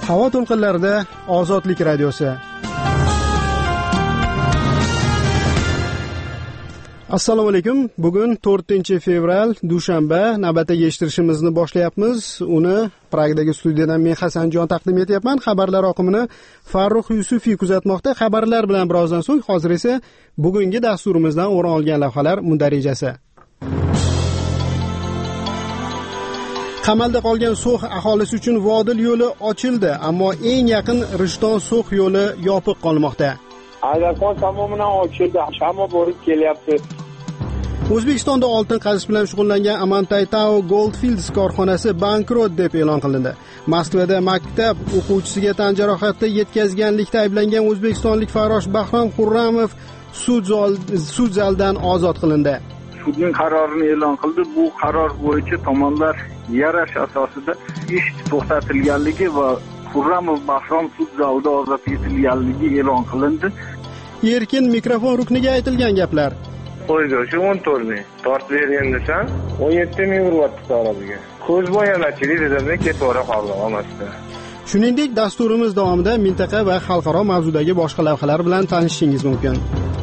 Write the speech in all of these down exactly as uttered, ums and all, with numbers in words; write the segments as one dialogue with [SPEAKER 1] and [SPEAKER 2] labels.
[SPEAKER 1] Havo to'lqinlarida Ozodlik radiosi. Assalomu alaykum. Bugun to'rtinchi fevral, dushanba, navbatdagi eshittirishimizni boshlayapmiz. Uni Pragdagi studiyadan men Hasanjon taqdim etyapman. Xabarlar oqimini Farruh Yusufiy kuzatmoqda. Xabarlar bilan birozdan so'ng, hozir esa bugungi dasturimizdan o'rin olgan lavhalar mundarijasi. Qamalda qolgan So'x aholisi uchun Vodil yo'li ochildi, ammo eng yaqin Rishton So'x yo'li yopiq qolmoqda.
[SPEAKER 2] Agarqon tamoman ochildi, hamma borib kelyapti.
[SPEAKER 1] O'zbekistonda oltin qazish bilan shug'ullangan Amantay Tao Goldfields korxonasi bankrot deb e'lon qilindi. Moskvada maktab o'quvchisiga tan jarohati yetkazganlikda ayblangan o'zbekistonlik farrosh Bahrom Xurramov sud zalidan ozod qilindi.
[SPEAKER 2] Sudning qarorini e'lon qildi. Bu qaror bo'yicha tomonlar yarash asosida ish to'xtatilganligi va Xurramov Bahrom sud zalida ozod etilganligi e'lon qilindi.
[SPEAKER 1] Erkin mikrofon rukniga aytilgan gaplar.
[SPEAKER 3] Qo'ydi, shu o'n to'rt ming tortib bergan desam, o'n yetti ming uryapti tarabiga. Ko'z bo'yanachilik dedimda ketavera qoldim amasda.
[SPEAKER 1] Shuningdek, dasturimiz davomida mintaqa va xalqaro mavzudagi boshqa lavhalar bilan tanishishingiz mumkin.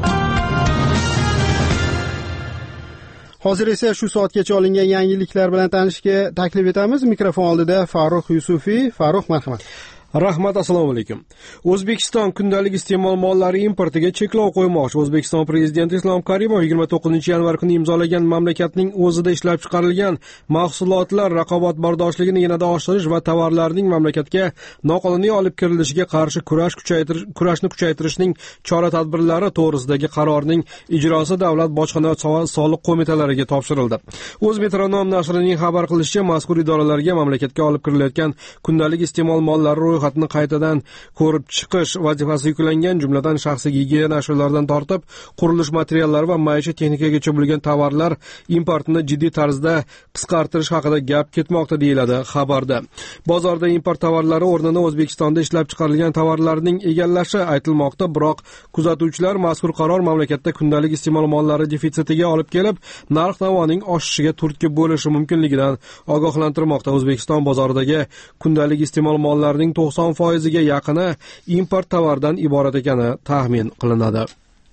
[SPEAKER 1] Hozir esa shu soatgacha olingan yangiliklar bilan tanishishga taklif etamiz. Mikrofon oldida Farruh Yusufiy. Farruh, marhamat.
[SPEAKER 4] Rahmat, assalomu alaykum. O'zbekiston kundalik iste'mol mollari importiga cheklov qo'ymoqchi. O'zbekiston prezidenti Islom Karimov yigirma to'qqizinchi yanvar kuni imzolagan mamlakatning o'zida ishlab chiqarilgan mahsulotlar raqobatbardoshligini yanada oshirish va tovarlarning mamlakatga noqonuniy olib kirilishiga qarshi kurash kuchaytirish kurashni kuchaytirishning chora-tadbirlari to'g'risidagi qarorning ijrosi Davlat bojxona va soliq qo'mitalariga topshirildi. O'zmetronom nashrining xabar qilishicha, mazkur idoralarga mamlakatga olib kirilayotgan kundalik iste'mol mollari ro'yxatni qaytadan ko'rib chiqish vazifasi yuklangan, jumladan shaxsiy gigiyena ashyolaridan tortib qurilish materiallari va maishiy texnikagacha bo'lgan tovarlar importini jiddiy tarzda qisqartirish haqida gap ketmoqda, deyiladi xabarda. Bozorda import tovarlari o'rnini O'zbekistonda ishlab chiqarilgan tovarlarning egallashi aytilmoqda, biroq kuzatuvchilar mazkur qaror mamlakatda kundalik iste'mol mollari defitsitiga olib kelib, narx-navoning oshishiga turtki bo'lishi mumkinligidan ogohlantirmoqda. O'zbekiston bozoridagi kundalik iste'mol mollarining to'qson foiziga yaqini import tovardan iborat ekani taxmin qilinadi.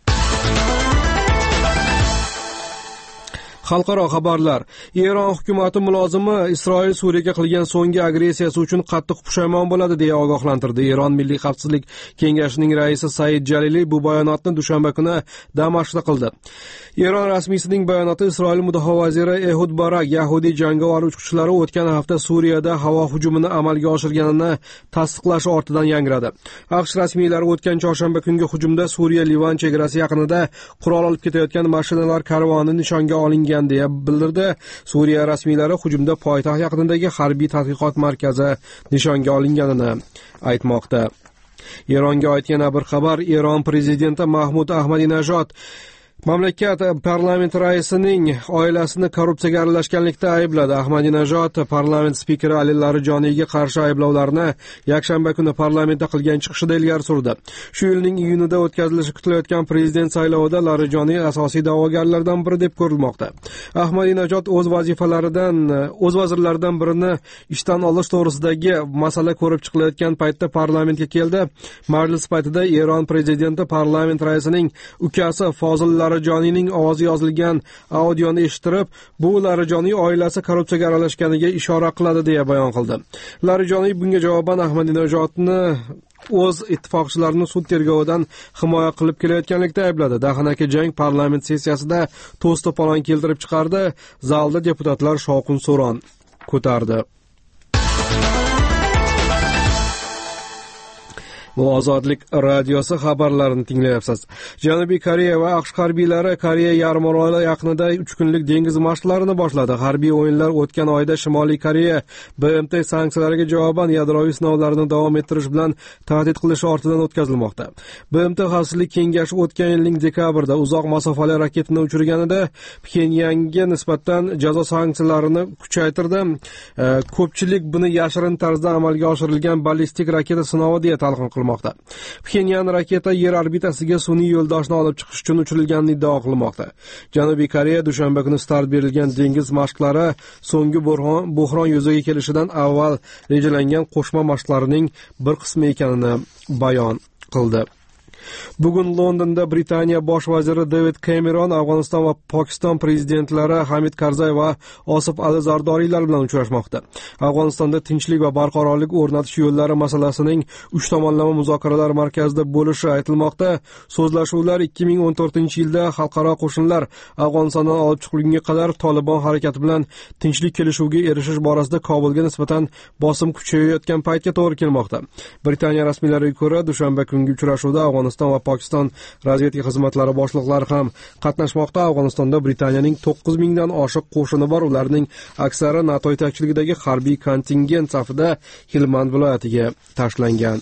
[SPEAKER 4] Xalqaro xabarlar. Eron hukumati mulozimi Isroil Suriyaga qilgan so'nggi agressiyasi uchun qattiq pushaymon bo'ladi deya ogohlantirdi. Eron Milliy xavfsizlik kengashining raisi Said Jalili bu bayonotni dushanba kuni Damashqda qildi. Eron rasmiysining bayonoti Isroil mudofaa vaziri Ehud Barak Yahudiy jangovar uchqichlari o'tgan hafta Suriyada havo hujumini amalga oshirganini tasdiqlash ortidan yangradi. AQSh rasmiylari o'tgan chorshanba kungi hujumda Suriya-Livan chegarasi yaqinida qurol olib ketayotgan mashinalar karvoni nishonga olingan deya bildirdi. Suriya rasmiylari hujumda poytaxt yaqinidagi harbiy tadqiqot markazi nishonga olinganini aytmoqda. Eronga oid yana bir xabar. Eron prezidenti Mahmud Ahmadinajod mamlakat parlament raisining oilasini korrupsiyaga aralashganlikda aybladi. Ahmadinajod parlament spikeri Ali Larijoniyga qarshi ayblovlarni yakshanba kuni parlamentda qilgan chiqishida ilgari surdi. Shu yilning iyunida o'tkazilishi kutilayotgan prezident saylovida Larijoniy asosiy da'vogarlardan biri deb ko'rilmoqda. Ahmadinajod o'z vazifalaridan, o'z vazirlaridan birini ishdan olish to'g'risidagi masala ko'rib chiqilayotgan paytda parlamentga keldi. Majlis paytida Eron prezidenti parlament raisining ukasi Fozil Larijoniyning ovozi yozilgan audioni eshittirib, bu Larijoniy oilasi korrupsiyaga aralashganiga ishora qiladi deya bayon qildi. Larijoniy bunga javoban Ahmadinajodni o'z ittifoqchilarini sud tergovidan himoya qilib kelayotganlikda aybladi. Dahanaki jang parlament sessiyasida to's-to'polon keltirib chiqardi. Zalda deputatlar shovqin-suron ko'tardi. Bu Ozodlik radiosi xabarlarini tinglayapsiz. Janubiy Koreya va AQSh harbiylari Koreya yarimoroli yaqinida uch kunlik dengiz mashqlarini boshladi. Harbiy o'yinlar o'tgan oyda Shimoliy Koreya B M T sanksiyalariga javoban yadroviy sinovlarni davom ettirish bilan tahdid qilishi ortidan o'tkazilmoqda. B M T Xavfsizlik kengashi o'tgan yilning dekabrida uzoq masofali raketani uchirganida Pxenyanga nisbatan jazo sanksiyalarini kuchaytirdi. Ko'pchilik buni yashirin tarzda amalga oshirilgan ballistik raketa sinovi deya talqin qilmoqda. chiqarmoqda. Pxenyan raketa yer orbitasiga sun'iy yo'ldoshni olib chiqish uchun uchirilganini iddao qilmoqda. Janubiy Koreya dushanba kuni start berilgan dengiz mashqlari so'nggi bo'hron yuzaga kelishidan avval rejalangan qo'shma mashqlarning bir qismi ekanini bayon qildi. Bugun Londonda Britaniya bosh vaziri David Cameron, Afg'oniston va Pokiston prezidentlari Hamid Karzay va Osif Ali Zardoriylar bilan uchrashmoqda. Afg'onistonda tinchlik va barqarorlik o'rnatish yo'llari masalasining uch tomonlama muzokaralar markazida bo'lishi aytilmoqda. So'zlashuvlar ikki ming o'n to'rtinchi yilda xalqaro qo'shinlar Afg'onistondan olib chiqilgunga qadar Tolibon harakati bilan tinchlik kelishuviga erishish borasida Kobulga nisbatan bosim kuchayayotgan paytga to'g'ri kelmoqda. Britaniya rasmiylariga ko'ra, dushanba kungi uchrashuvda Afg'oniston va Pokiston razvedka xizmatlari boshliqlari ham qatnashmoqda. Afg'onistonda Britaniyaning to'qqiz mingdan oshiq qo'shini bor. Ularning aksari NATO yetakchiligidagi harbiy kontingent safida Helmand viloyatiga tashlangan.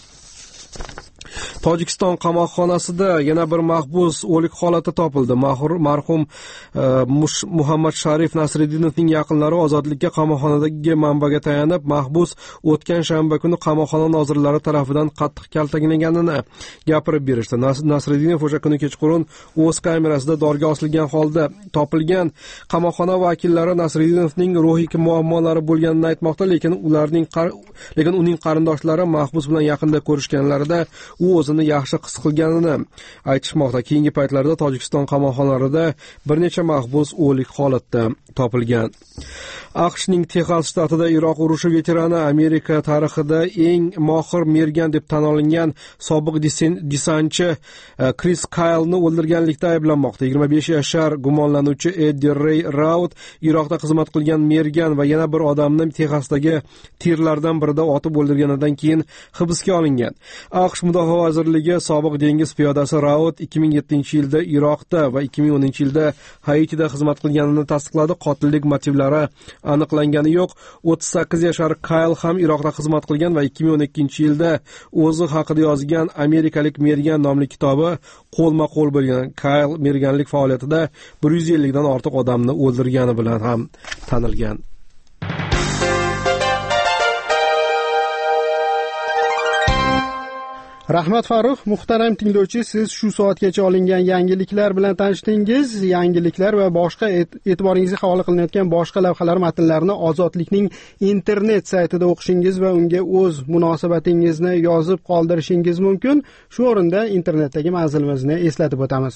[SPEAKER 4] Tojikiston qamoqxonasida yana bir mahbus o'lik holatda topildi. Marhum Muhammad Sharif Nasriddinovning yaqinlari ozodlikka qamoqxonadagi manbaga tayanib, mahbus o'tgan shanba kuni qamoqxona nozirlari tomonidan qattiq kaltaklanganini gapirib berishdi. Nasriddinov o'sha kuni kechqurun o'z kamerasida dorga osilgan holda topilgan. Qamoqxona vakillari Nasriddinovning ruhiy muammolari bo'lganini aytmoqda, lekin ularning lekin uning qarindoshlari mahbus bilan yaqinda ko'rishganlarida u o'zini yaxshi his qilganini aytishmoqda. Keyingi paytlarda Tojikiston qamoqxonalarida bir necha mahbus o'lik holatda topilgan. AQShning Texas shtatida Iroq urushi veterani, Amerika tarixida eng mohir mergan deb tan olingan sobiq desantchi Chris Kyle'ni o'ldirganlikda ayblanmoqda. yigirma besh yashar gumonlanuvchi Eddie Ray Raut Iroqda xizmat qilgan mergan va yana bir odamni Texasdagi tirlardan birida otib o'ldirganidan keyin hibsga olingan. AQSh Mudofaa vazirligi sobiq dengiz piyodasi Raut ikki ming yettinchi yilda Iroqda va ikki ming o'ninchi yilda Haitida xizmat qilganini tasdiqladi. Qotillik motivlari aniqlangani yo'q. o'ttiz sakkiz yashar Kyle ham Iroqda xizmat qilgan va ikki ming o'n ikkinchi yilda o'zi haqida yozgan Amerikalik mergan nomli kitobi qo'lma-qo'l bo'lgan. Kyle merganlik faoliyatida bir yuz ellik dan ortiq odamni o'ldirgani bilan ham tanilgan.
[SPEAKER 1] Rahmat Farruh, muhtaram tinglovchi, siz shu soatgacha olingan yangiliklar bilan tanishdingiz. Yangiliklar va boshqa e'tiboringizga havola qilinayotgan boshqa lavhalar matnlarini Ozodlikning internet saytida o'qishingiz va unga o'z munosabatingizni yozib qoldirishingiz mumkin. Shu o'rinda internetdagi manzilimizni eslatib o'tamiz.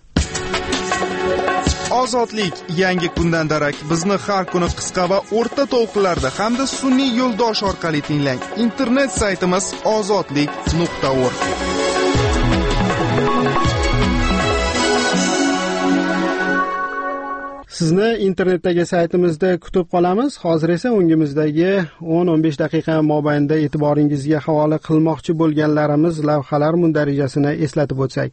[SPEAKER 5] Ozodlik yangi kundan darak bizni har kuni qisqa va o'rta to'lqinlarda hamda sun'iy yo'ldosh orqali tinglang. Internet saytimiz ozodlik nuqta org.
[SPEAKER 1] Sizni internetdagi saytimizda kutib qolamiz. Hozir esa o'ngimizdagi o'n o'n besh daqiqa mobaynida e'tiboringizga havola qilmoqchi bo'lganlarimiz lavhalar mundarijasini eslatib o'tsak.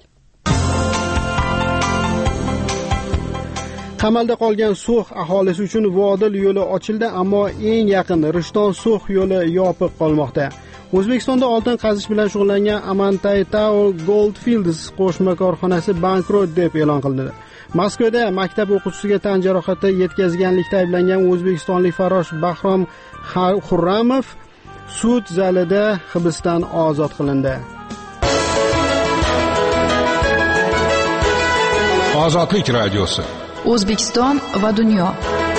[SPEAKER 1] Qamalda qolgan So'x aholisi uchun Vodil yo'li ochildi, ammo eng yaqin Rishton-So'x yo'li yopiq qolmoqda. O'zbekistonda oltin qazish bilan shug'ullangan Amantay Tower Goldfields qo'shma korxonasi bankrot deb e'lon qildi. Moskvada maktab o'quvchisiga tan jarohati yetkazganlikda ayblangan o'zbekistonlik farrosh Bahrom Xurramov sud zalida hibsdan ozod qilindi.
[SPEAKER 6] Ozodlik radiosi.
[SPEAKER 7] O'zbekiston va dunyo.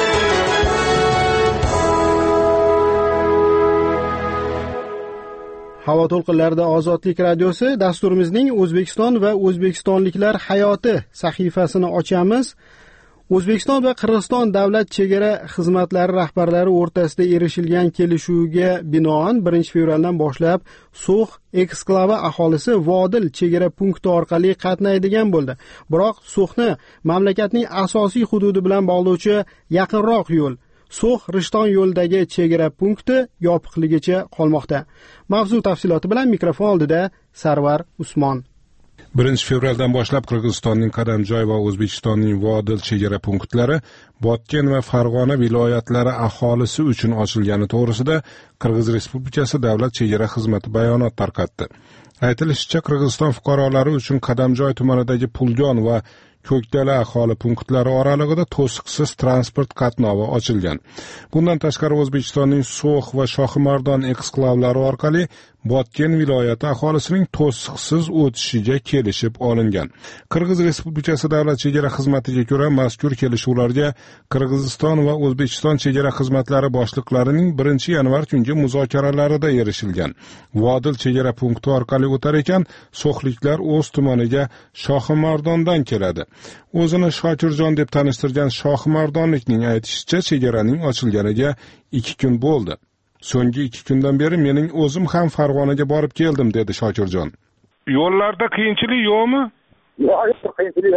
[SPEAKER 1] Havo to'lqinlarida Ozodlik radiosi dasturimizning O'zbekiston va o'zbekistonliklar hayoti sahifasini ochamiz. O'zbekiston va Qirg'iziston davlat chegara xizmatlari rahbarlari o'rtasida erishilgan kelishuvga binoan birinchi fevraldan boshlab So'x eksklavi aholisi Vodil chegara punkti orqali qatnaydigan bo'ldi. Biroq So'xni mamlakatning asosiy hududi bilan bog'lovchi yaqinroq yo'l So'x Rishton yo'lidagi chegara punkti yopiqligicha qolmoqda. Mavzu tafsiloti bilan mikrofon oldida Sarvar Usmon.
[SPEAKER 6] birinchi fevraldan boshlab Qirg'izistonning Qadamjoy va O'zbekistonning Vodil chegara punktlari Botken va Farg'ona viloyatlari aholisi uchun ochilgani to'g'risida Qirg'iz Respublikasi davlat chegara xizmati bayonot tarqatdi. Aytilishicha, Qirg'iziston fuqarolari uchun Qadamjoy tumanidagi Pulgon va Ko'kdala aholi punktlari oralig'ida to'siqsiz transport qatnovi ochilgan. Bundan tashqari O'zbekistonning So'x va Shohimardon eksklavlari orqali Botken viloyati aholisining to'siqsiz o'tishiga kelishib olingan. Qirg'iz Respublikasi davlat chegara xizmatiga ko'ra, mazkur kelishuvlarga Qirg'iziston va O'zbekiston chegara xizmatlari boshliqlarining birinchi yanvar kungi muzokaralarida erishilgan. Vodil chegara punkti orqali o'tar ekan, so'xliklar o'z tumaniga Shohimardondan keladi. O'zini Shokirjon deb tanishtirgan Shohimardonlikning aytishicha, chegaraning ochilganiga ikki kun bo'ldi. So'nggi ikki kundan beri mening o'zim ham Farg'onaga borib keldim, dedi Shokirjon.
[SPEAKER 8] Yo'llarda qiyinchilik yo'qmi?
[SPEAKER 9] Yo'q, qiyinchilik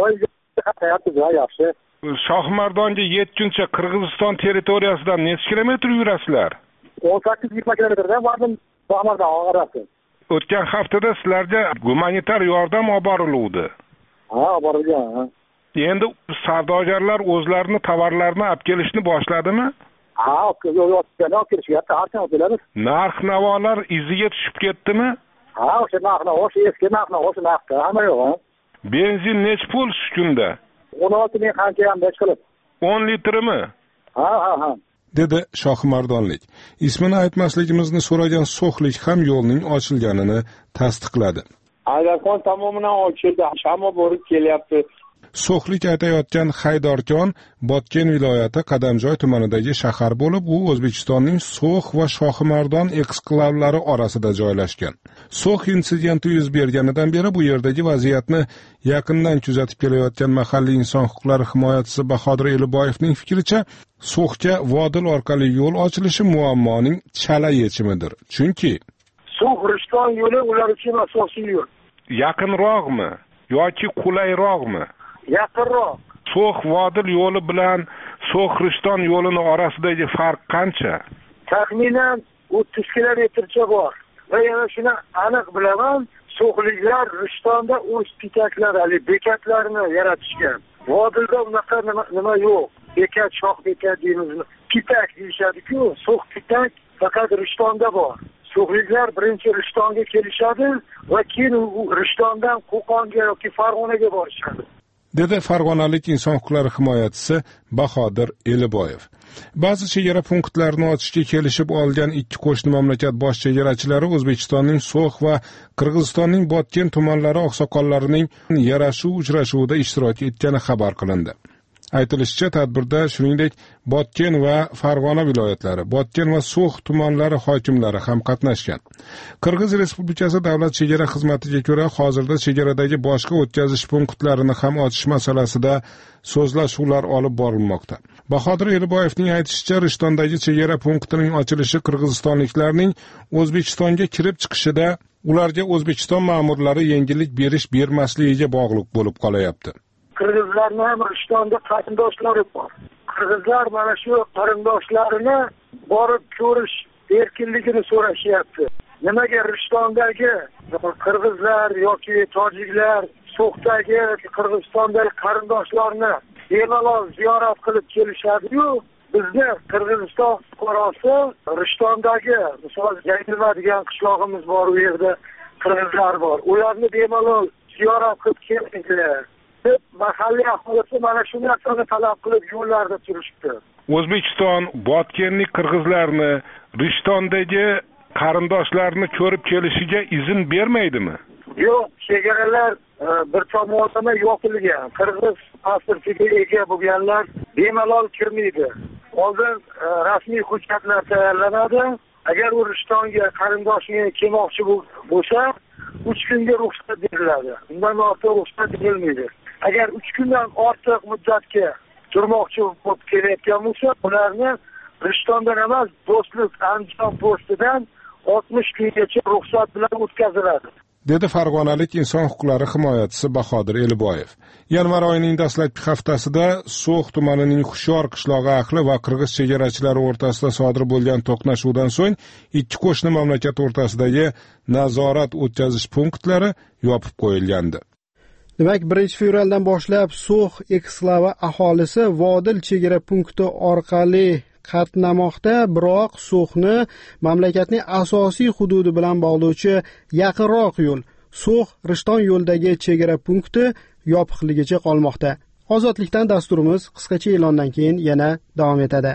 [SPEAKER 9] yo'q, yaxshi.
[SPEAKER 8] Shohimardonga yetguncha Qirg'iziston territoriyasidan necha kilometr yurasizlar?
[SPEAKER 9] o'n sakkiz yigirma kilometrdan bordim Shohimardon orasi.
[SPEAKER 8] O'tgan haftada sizlarga gumanitar yordam olib boriluvdi.
[SPEAKER 9] Ha, olib borilgan.
[SPEAKER 8] Endi savdogarlar o'zlarini tovarlarini olib kelishni boshladimi?
[SPEAKER 9] Ha, olib kelishyapti, har keladi.
[SPEAKER 8] Narx-navolar iziga tushib ketdimi?
[SPEAKER 9] Ha, o'sha narx-navo, o'sha eski narx-navo, o'sha narxda hamma yo'q.
[SPEAKER 8] Benzin necha pul shu kunda?
[SPEAKER 9] o'n olti ming qancha ham besh qilib.
[SPEAKER 8] o'n litrmi?
[SPEAKER 9] Ha, ha, ha.
[SPEAKER 6] dedi Shohimardonlik. Ismini aytmasligimizni so'ragan so'xlik ham yo'lning ochilganini tasdiqladi.
[SPEAKER 3] Agarkon tamomidan ochildi, hamma borib kelyapti.
[SPEAKER 6] So'xlik aytayotgan Haydorkon Botken viloyati Qadamjoy tumanidagi shahar bo'lib, u O'zbekistonning So'x va Shohimardon eksklavlari orasida joylashgan. So'x insidenti yuz berganidan beri bu yerdagi vaziyatni yaqindan kuzatib kelayotgan mahalliy inson huquqlari himoyachisi Bahodir Eliboyevning fikricha, So'xga Vodil orqali yo'l ochilishi muammoning chala yechimidir. Chunki
[SPEAKER 9] So'x-Rishton yo'li ular uchun asosiy yo'l.
[SPEAKER 8] Yaqinroqmi yoki qulayroqmi?
[SPEAKER 9] Yaqinroq.
[SPEAKER 8] So'x-Vodil yo'li bilan So'x-Rishton yo'lini orasidagi farq qancha?
[SPEAKER 9] Taxminan o'ttiz kilometrcha bor. Va yana shuni aniq bilaman, so'xliklar Rishtonda o'z pitaklari, bekatlarini yaratishgan. Vodilda unaqa nima yo'q. Bekat, shoh bekat deymizmi? Pitak deyishadi-ku, so'x pitak faqat Rishtonda bor. So'xliklar birinchi Rishtonga kelishadi va keyin Rishtondan Qo'qonga yoki Farg'onaga borishadi,
[SPEAKER 6] dedi farg'onalik inson huquqlari himoyachisi Bahodir Eliboyev. Ba'zi chegara punktlarini ochishga kelishib olgan ikki qo'shni mamlakat bosh chegarachilari O'zbekistonning So'x va Qirg'izistonning Botken tumanlari oqsoqollarining yarashuv uchrashuvida ishtirok etgani xabar qilindi. Aytilishicha, tadbirda shuningdek Botken va Farg'ona viloyatlari, Botken va So'x tumanlari hokimlari ham qatnashgan. Qirg'iz Respublikasi davlat chegara xizmatiga ko'ra, hozirda chegaradagi boshqa o'tkazish punktlarini ham ochish masalasida so'zlashuvlar olib borilmoqda. Bahodir Eliboyevning aytishicha, Rishtondagi chegara punktining ochilishi qirg'izistonliklarning O'zbekistonga kirib chiqishida ularga O'zbekiston ma'murlari yengillik berish bermasligiga bog'liq bo'lib qolayapti.
[SPEAKER 9] Qirg'izlarning ham Rishtonda qarindoshlari bor. Qirg'izlar mana shu qarindoshlarini borib ko'rish erkinligini so'rashyapti. Nimaga Rishtondagi qirg'izlar yoki tojiklar So'xdagi Qirg'izistondagi qarindoshlarni bemalol ziyorat qilib kelishadi-yu, bizni Qirg'iziston fuqarosi Rishtondagi, misol Jaydilma degan qishlog'imiz bor, u yerda qirg'izlar bor. Ularni bemalol ziyorat qilib kelinglar. Mahalliy aholisi mana shu narsani talab qilib yo'llarda turishdi.
[SPEAKER 8] O'zbekiston Botkenlik qirg'izlarni Rishtondagi qarindoshlarini ko'rib kelishiga izn bermaydimi?
[SPEAKER 9] Yo'q, chegaralar bir tomonlama yopilgan. Qirg'iz pasportiga ega bo'lganlar bemalol kirmaydi. Oldin rasmiy hujjatlar tayyorlanadi. Agar u Rishtonga qarindoshini kelmoqchi bo'lsa, uch kunga ruxsat beriladi. Undan ortiq ruxsat berilmaydi. Agar uch kundan ortiq muddatga turmoqchi bo'lib kelayotgan bo'lsa, ularni Rishtondan emas, Do'stlik Andijon postidan oltmish kungacha ruxsat bilan o'tkaziladi,
[SPEAKER 6] dedi farg'onalik inson huquqlari himoyachisi Bahodir Eliboyev. Yanvar oyining dastlabki haftasida So'x tumanining Xushyor qishlog'i ahli va qirg'iz chegarachilari o'rtasida sodir bo'lgan to'qnashuvdan so'ng ikki qo'shni mamlakat o'rtasidagi nazorat o'tkazish punktlari yopib qo'yilgandi.
[SPEAKER 1] Demak, birinchi fevraldan boshlab So'x eksklavi aholisi Vodil chegara punkti orqali qatnamoqda, biroq So'xni mamlakatning asosiy hududi bilan bog'lovchi yaqinroq yo'l So'x-Rishton yo'ldagi chegara punkti yopiqligicha qolmoqda. Ozodlikdan dasturimiz qisqacha e'londan keyin yana davom etadi.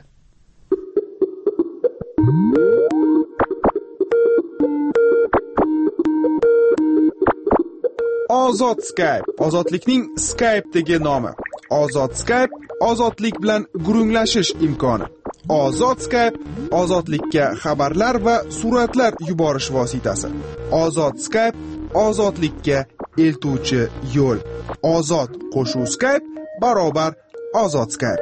[SPEAKER 5] Ozod Skype, ozodlikning Skype'dagi nomi. Ozod Skype, ozodlik bilan gurunglashish imkoni. Ozod Skype, ozodlikka xabarlar va suratlar yuborish vositasi. Ozod Skype, ozodlikka eltuvchi yo'l. Ozod qo'shuv Skype barobar Ozod Skype.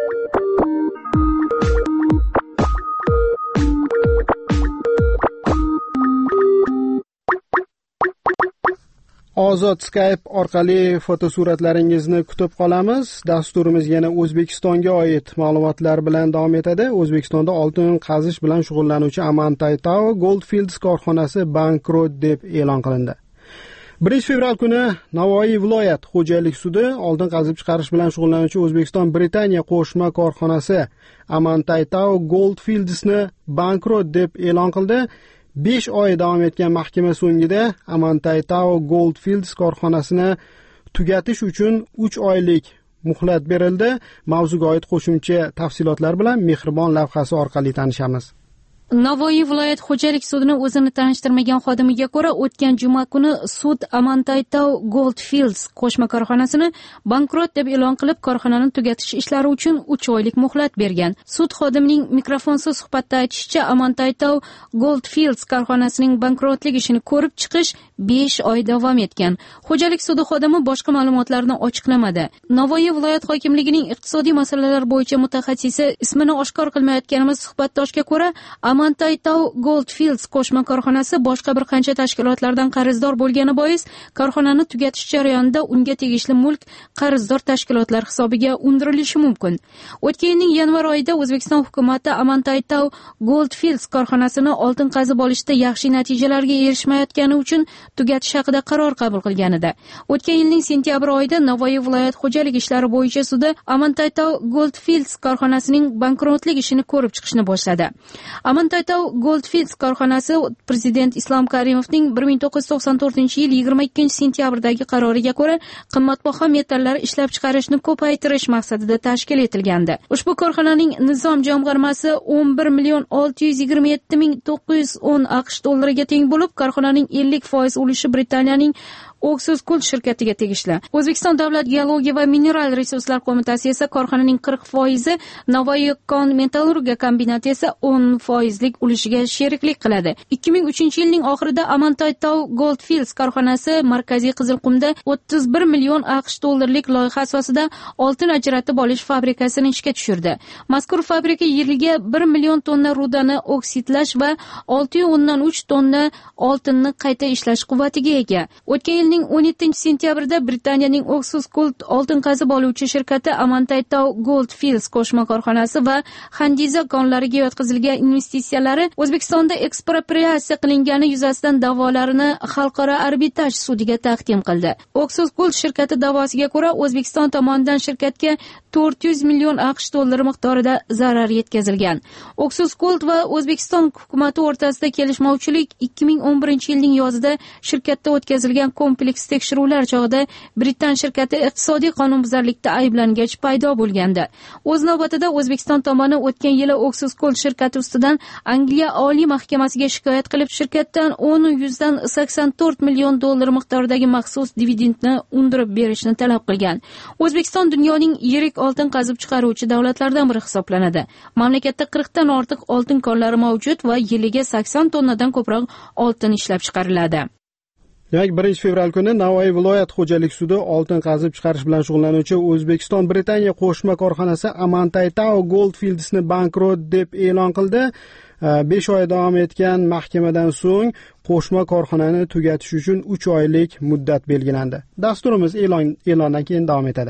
[SPEAKER 1] Ozod Skype orqali fotosuratlaringizni kutib qolamiz. Dasturimiz yana O'zbekistonga oid ma'lumotlar bilan davom etadi. O'zbekistonda oltin qazish bilan shug'ullanuvchi Amantay Tao Goldfields korxonasi bankrot deb e'lon qilindi. birinchi fevral kuni Navoiy viloyat xo'jalik sudi oltin qazib chiqarish bilan shug'ullanuvchi O'zbekiston Britaniya qo'shma korxonasi Amantay Tao Goldfieldsni bankrot deb e'lon qildi. besh oy davom etgan mahkama so'ngida Amantay Tao Goldfields korxonasini tugatish uchun uch oylik muhlat berildi. Mavzuga oid qo'shimcha tafsilotlar bilan Mehribon lavhasi orqali tanishamiz.
[SPEAKER 10] Navoiy viloyat xo'jalik sudining o'zini tanishtirmagan xodimiga ko'ra, o'tgan juma kuni sud Amantay Tao Goldfields qo'shma korxonasini bankrot deb e'lon qilib, korxonani tugatish ishlari uchun uch oylik muhlat bergan. Sud xodimining mikrofonsiz suhbatda aytishicha, Amantay Tao Goldfields korxonasining bankrotlik ishini ko'rib chiqish besh oy davom etgan. Xo'jalik sudi xodimi boshqa ma'lumotlarni ochiqlamadi. Navoiy viloyat hokimligining iqtisodiy masalalar bo'yicha mutaxassisi ismini oshkor qilmayotganimiz suhbatdoshga ko'ra, Amantay Tao Goldfields qo'shma korxonasi boshqa bir qancha tashkilotlardan qarzdor bo'lgani bois, korxonani tugatish jarayonida unga tegishli mulk qarzdor tashkilotlar hisobiga undirilishi mumkin. O'tgan yilning yanvar oyida O'zbekiston hukumatı Amantay Tao Goldfields korxonasini oltin qazib olishda yaxshi natijalarga erishmayotgani uchun tugatish haqida qaror qabul qilgan edi. O'tgan yilning sentyabr oyida Navoiy viloyat xo'jalik ishlari bo'yicha sudi Amantay Tao Goldfields korxonasining bankrotlik ishini ko'rib chiqishni boshladi. Amantay Tao Goldfields korxonasi Prezident Islom Karimovning bir ming to'qqiz yuz to'qson to'rtinchi yil yigirma ikkinchi sentyabrdagi qaroriga ko'ra qimmatbaho metallar ishlab chiqarishni ko'paytirish maqsadida tashkil etilgandi. Ushbu korxonaning nizom jamg'armasi o'n bir million olti yuz yigirma yetti ming to'qqiz yuz o'n AQSh dollariga teng bo'lib, korxonaning ellik foiz ulushi Britaniyaning Oxus Gold shirkatiga tegishli. O'zbekiston davlat geologiya va mineral resurslar qo'mitasi esa korxonaning qirq foizi, Navoiy kon metallurgiya kombinati esa o'n foizlik ulushiga sheriklik qiladi. ikki ming uchinchi yilning oxirida Amantay Tao Goldfields korxonasi Markaziy Qizilqumda o'ttiz bir million AQSh dollarlik loyiha asosida oltin ajratib olish fabrikasini ishga tushirdi. Mazkur fabrika yiliga bir million tonna rudani oksidlash va olti nuqta o'ndan uch tonna oltinni qayta ishlash quvvatiga ega. O'tgan yilning o'n yettinchi sentyabrida Britaniyaning Oxus Gold oltin qazib oluvchi shirkati Amantay Tao Goldfields qo'shma korxonasi va Handiza konlariga yotqizilgan investitsiyalari O'zbekistonda ekspropriatsiya qilingani yuzasidan da'volarini xalqaro arbitraj sudiga taqdim qildi. Oxus Gold shirkati da'vosiga ko'ra, O'zbekiston tomonidan shirkatga to'rt yuz million AQSh dollari miqdorida zarar yetkazilgan. Oxus Gold va O'zbekiston hukumati o'rtasida kelishmovchilik ikki ming o'n birinchi yilning yozida shirkatda o'tkazilgan kompleks tekshiruvlar chog'ida Britan shirkati iqtisodiy qonunbuzarlikda ayblangach paydo bo'lgandi. O'z navbatida O'zbekiston tomoni o'tgan yili Oxus Gold shirkati ustidan Angliya oliy mahkamasiga shikoyat qilib, shirkatdan o'n yuzdan sakson to'rt million dollar miqdoridagi maxsus dividendni undirib berishni talab qilgan. O'zbekiston dunyoning yirik oltin qazib chiqaruvchi davlatlardan biri hisoblanadi. Mamlakatda qirqdan ortiq oltin konlari mavjud va yiliga sakson tonnadan ko'proq oltin ishlab chiqariladi.
[SPEAKER 1] Demak, birinchi fevral kuni Navoiy viloyat xo'jalik sudi oltin qazib chiqarish bilan shug'ullanuvchi O'zbekiston Britaniya qo'shma korxonasi Amantay Tao Goldfieldsni bankrot deb e'lon qildi. besh oy davom etgan mahkamadan so'ng qo'shma korxonani tugatish uchun uch oylik muddat belgilandi. Dasturimiz e'lon e'londan keyin davom etadi.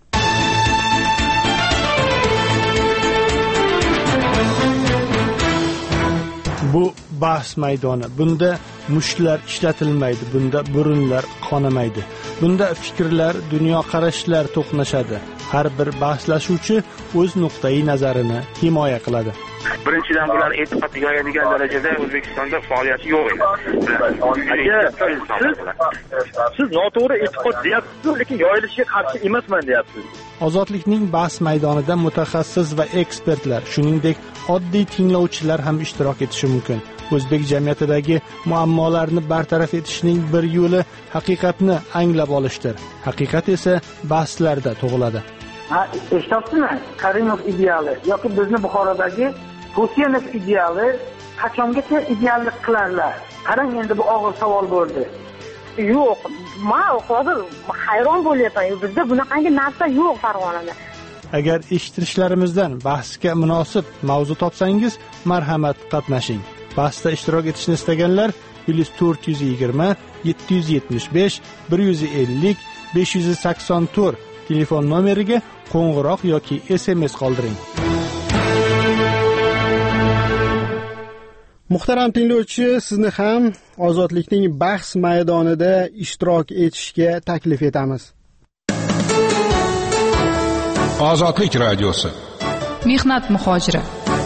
[SPEAKER 11] Bu bahs maydoni. Bunda mushlar ishlatilmaydi, bunda burunlar qonamaydi. Bunda fikrlar, dunyoqarashlar to'qnashadi. Har bir bahslashuvchi o'z nuqtai nazarini himoya qiladi.
[SPEAKER 3] Birinchidan bular e'tiqodga yoyadigan darajada O'zbekistonda faoliyati yo'q edi.
[SPEAKER 12] Siz siz noto'g'ri e'tiqod deyapsiz, lekin yoyilishiga qarshi emasman deyapsiz.
[SPEAKER 11] Ozodlikning bahs maydonida mutaxassis va ekspertlar, shuningdek oddiy tinglovchilar ham ishtirok etishi mumkin. O'zbek jamiyatidagi muammolarni bartaraf etishning bir yo'li haqiqatni anglab olishdir. Haqiqat esa bahslarda tug'iladi.
[SPEAKER 9] Ha, eshityapsizmi? Karimov ideali yoki bizni Buxorodagi Husaynov ideali qachongacha ideallik qilarlar? Qarang, endi bu og'ir savol bo'ldi.
[SPEAKER 12] Yo'q, men hozir hayron bo'lyapman. Bizda bunaqangi narsa yo'q Farg'onada.
[SPEAKER 11] Agar eshittirishlarimizdan bahsga munosib mavzu topsangiz, marhamat qatnashing. Bahsda ishtirok etishni istaganlar plus to'rt yuz yigirma yetti yuz yetmish besh bir yuz ellik besh yuz sakson to'rt telefon nomeriga qo'ng'iroq yoki S M S qoldiring.
[SPEAKER 1] Muhtaram tinglovchi, sizni ham ozodlikning bahs maydonida ishtirok etishga taklif etamiz.
[SPEAKER 6] Ozodlik radiosi.
[SPEAKER 7] Mehnat muhojiri.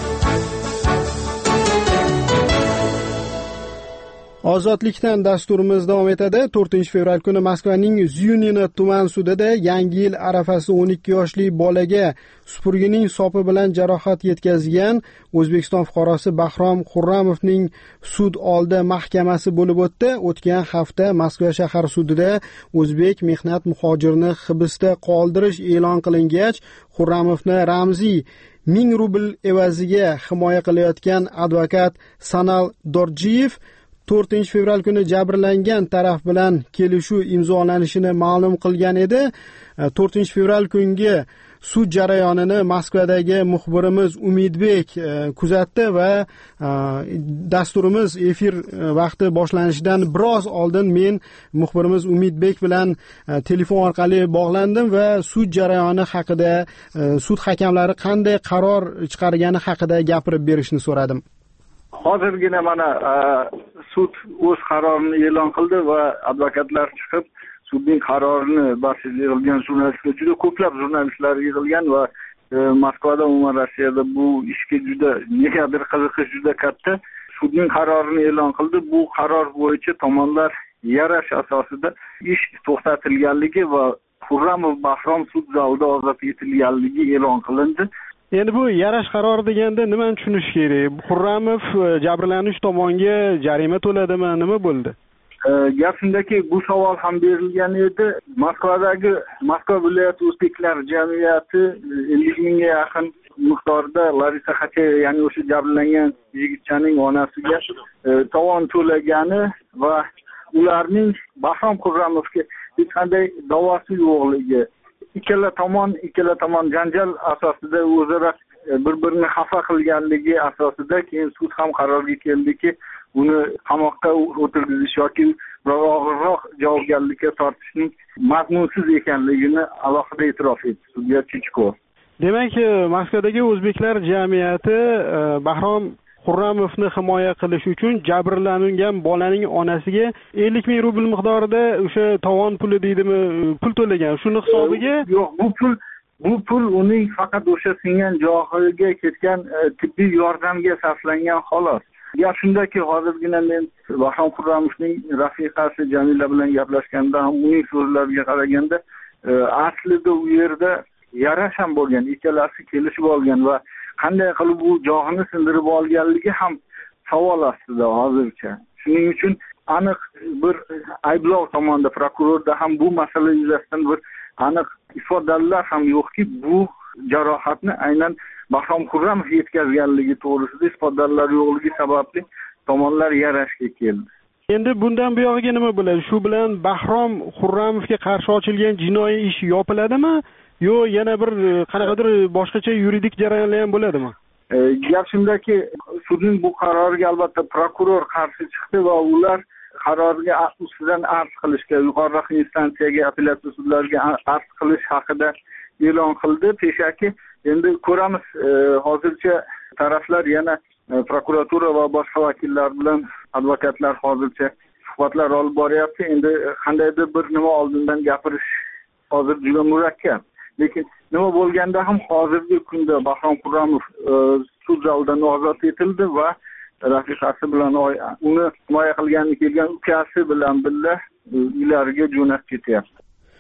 [SPEAKER 1] Ozodlikdan dasturimiz davom etadi. to'rtinchi fevral kuni Moskvaning Zyunina tuman sudida Yangi yil arafasi o'n ikki yoshli bolaga supurgining sopi bilan jarohat yetkazgan O'zbekiston fuqarosi Bahrom Xurramovning sud oldi mahkamasi bo'lib o'tdi. O'tgan hafta Moskva shahar sudida o'zbek mehnat muhojirini hibsda qoldirish e'lon qilingach, Xurramovni ramziy ming rubl evaziga himoya qilayotgan advokat Sanal Dorjiyev to'rtinchi fevral kuni jabrlangan taraf bilan kelishuv imzolanishini ma'lum qilgan edi. to'rtinchi fevral kungi sud jarayonini Moskvadagi muxbirimiz Umidbek kuzatdi va dasturimiz efir vaqti boshlanishidan biroz oldin men muxbirimiz Umidbek bilan telefon orqali bog'landim va sud jarayoni haqida, sud hakamlari qanday qaror chiqargani haqida gapirib berishni so'radim.
[SPEAKER 2] Hozirgina mana sud o'z qarorini e'lon qildi va advokatlar chiqib sudning qarorini barcha yig'ilgan jurnalistlar, juda ko'plab jurnalistlar yig'ilgan va Moskvada, umuman Rossiyada bu ishga juda negadir qiziqish juda katta. Sudning qarorini e'lon qildi. Bu qaror bo'yicha tomonlar yarash asosida ish to'xtatilganligi va Xurramov Bahrom sud zalida ozod etilganligi e'lon qilindi.
[SPEAKER 1] Endi bu yarash qarori deganda nimani tushunish kerak? Xurramov jabrlanuvchi tomonga jarima to'ladimi, nima bo'ldi?
[SPEAKER 2] Gap shundaki, bu savol ham berilgan edi. Moskvadagi Moskva viloyati o'zbeklar jamiyati ellik mingga yaqin miqdorda Larisa Xacheva, ya'ni o'sha jabrlangan yigitchaning onasiga tovon to'lagani va ularning Bahrom Xurramovga hech qanday da'vosi yo'qligi, ikkala tomon ikkala tomon janjal asosida o'zaro bir-birini xafa qilganligi asosida keyin sud ham qarorga keldiki, uni qamoqqa o'tirgizish yoki og'irroq javobgarlikka tortishning mazmunsiz ekanligini alohida e'tirof etdi sudya Chichko.
[SPEAKER 1] Demak, Moskvadagi o'zbeklar jamiyati Bahrom Xurramovni himoya qilish uchun jabrlangan bolaning onasiga ellik ming rubl miqdorida o'sha tovon puli deydimi, pul to'lagan. Shuni hisobiga
[SPEAKER 2] yo'q, bu pul bu pul uning faqat o'sha singan joyiga ketgan tibbiy yordamga sarflangan xolos. Gap shundaki, hozirgina men Bahrom Xurramovning rafiqasi Jamila bilan gaplashganda ham uning so'zlariga qaraganda aslida u yerda yarash ham bo'lgan, ikkalasi kelishib olgan va qanday qilib bu jog'ini sindirib olganligi ham savol ostida hozircha. Shuning uchun aniq bir ayblov tomonidan prokurorda ham bu masala yuzasidan bir aniq ifodalari ham yo'qki, bu jarohatni aynan Bahrom Xurramov yetkazganligi to'g'risida ifodalari yo'qligi sababli tomonlar yarashga keldi.
[SPEAKER 1] Endi bundan buyog'iga nima bo'ladi? Shu bilan Bahrom Xurramovga qarshi ochilgan jinoiy ish yopiladimi? Yo, yana bir qanaqadir boshqacha yuridik jarayonlar ham bo'ladimi?
[SPEAKER 2] Gap shundaki, sudning bu qaroriga albatta prokuror qarshi chiqdi va ular qarorga ustidan arz qilishga, yuqoriroq instansiyaga, apellyatsiya sudlariga arz qilish haqida e'lon qildi. Peshaki endi ko'ramiz, hozircha taraflar yana prokuratura va boshqa vakillar bilan advokatlar hozircha suhbatlar olib boryapti. Endi qandaydir bir nima oldindan gapirish hozir juda murakkab. Lekin nima bo'lganda ham hozirgi kunda Bahrom Xurramov sud zalidan ozod etildi va rafiqasi bilan uni himoya qilgani kelgan ukasi bilan birga uylariga jo'nab ketyapti.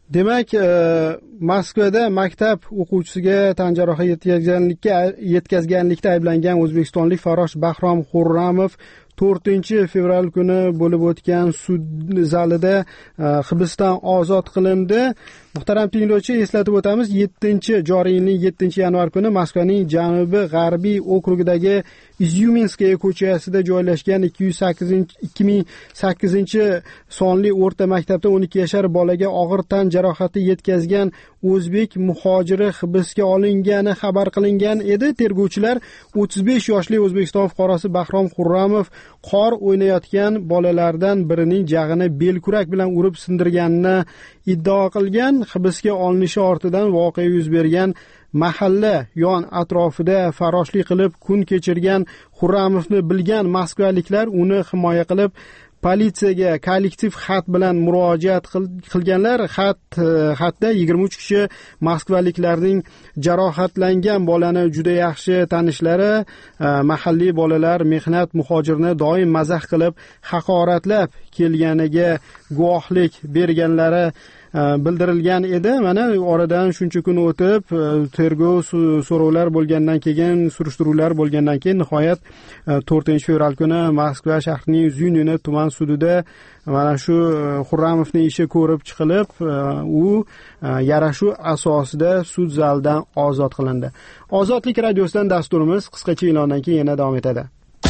[SPEAKER 1] demak, Moskvada maktab o'quvchisiga tan jarohati yetkazganlikka yetkazganlikda ayblangan o'zbekistonlik farrosh Bahrom Xurramov to'rtinchi fevral kuni bo'lib o'tgan sud zalida hibsdan ozod qilindi. Muhtaram tinglovchi, eslatib o'tamiz, yettinchi joriy yilning yettinchi yanvar kuni Moskvaning janubi g'arbiy okrugidagi Izyuminskaya ko'chasida joylashgan ikki ming sakkizinchi sonli o'rta maktabda o'n ikki yashar bolaga og'ir tan jarohati yetkazgan o'zbek muhojiri hibsga olingani xabar qilingan edi. Tergovchilar o'ttiz besh yoshli O'zbekiston fuqarosi Bahrom Xurramov qor o'ynayotgan bolalardan birining jag'ini belkurak bilan urib sindirganini iddao qilgan. Hibsga olinishi ortidan voqea yuz bergan mahalla yon atrofida farroshlik qilib kun kechirgan Xurramovni bilgan moskvaliklar uni himoya qilib politsiyaga kollektiv xat bilan murojaat qilganlar. Xat xatda yigirma uch kishi moskvaliklarning jarohatlangan bolani juda yaxshi tanishlari, mahalliy bolalar mehnat muhojirini doim mazax qilib haqoratlab kelganiga guvohlik berganlari bildirilgan edi. Mana oradan shuncha kun o'tib, tergov so'rovlar bo'lgandan keyin, surishtiruvlar bo'lgandan keyin nihoyat to'rtinchi fevral kuni Moskva shahrining Zyunyne tuman sudida mana shu Xurramovning ishi ko'rib chiqilib, u yarashuv asosida sud zalidan ozod qilindi. Ozodlik radiosidan dasturimiz qisqacha e'londan keyin yana davom etadi.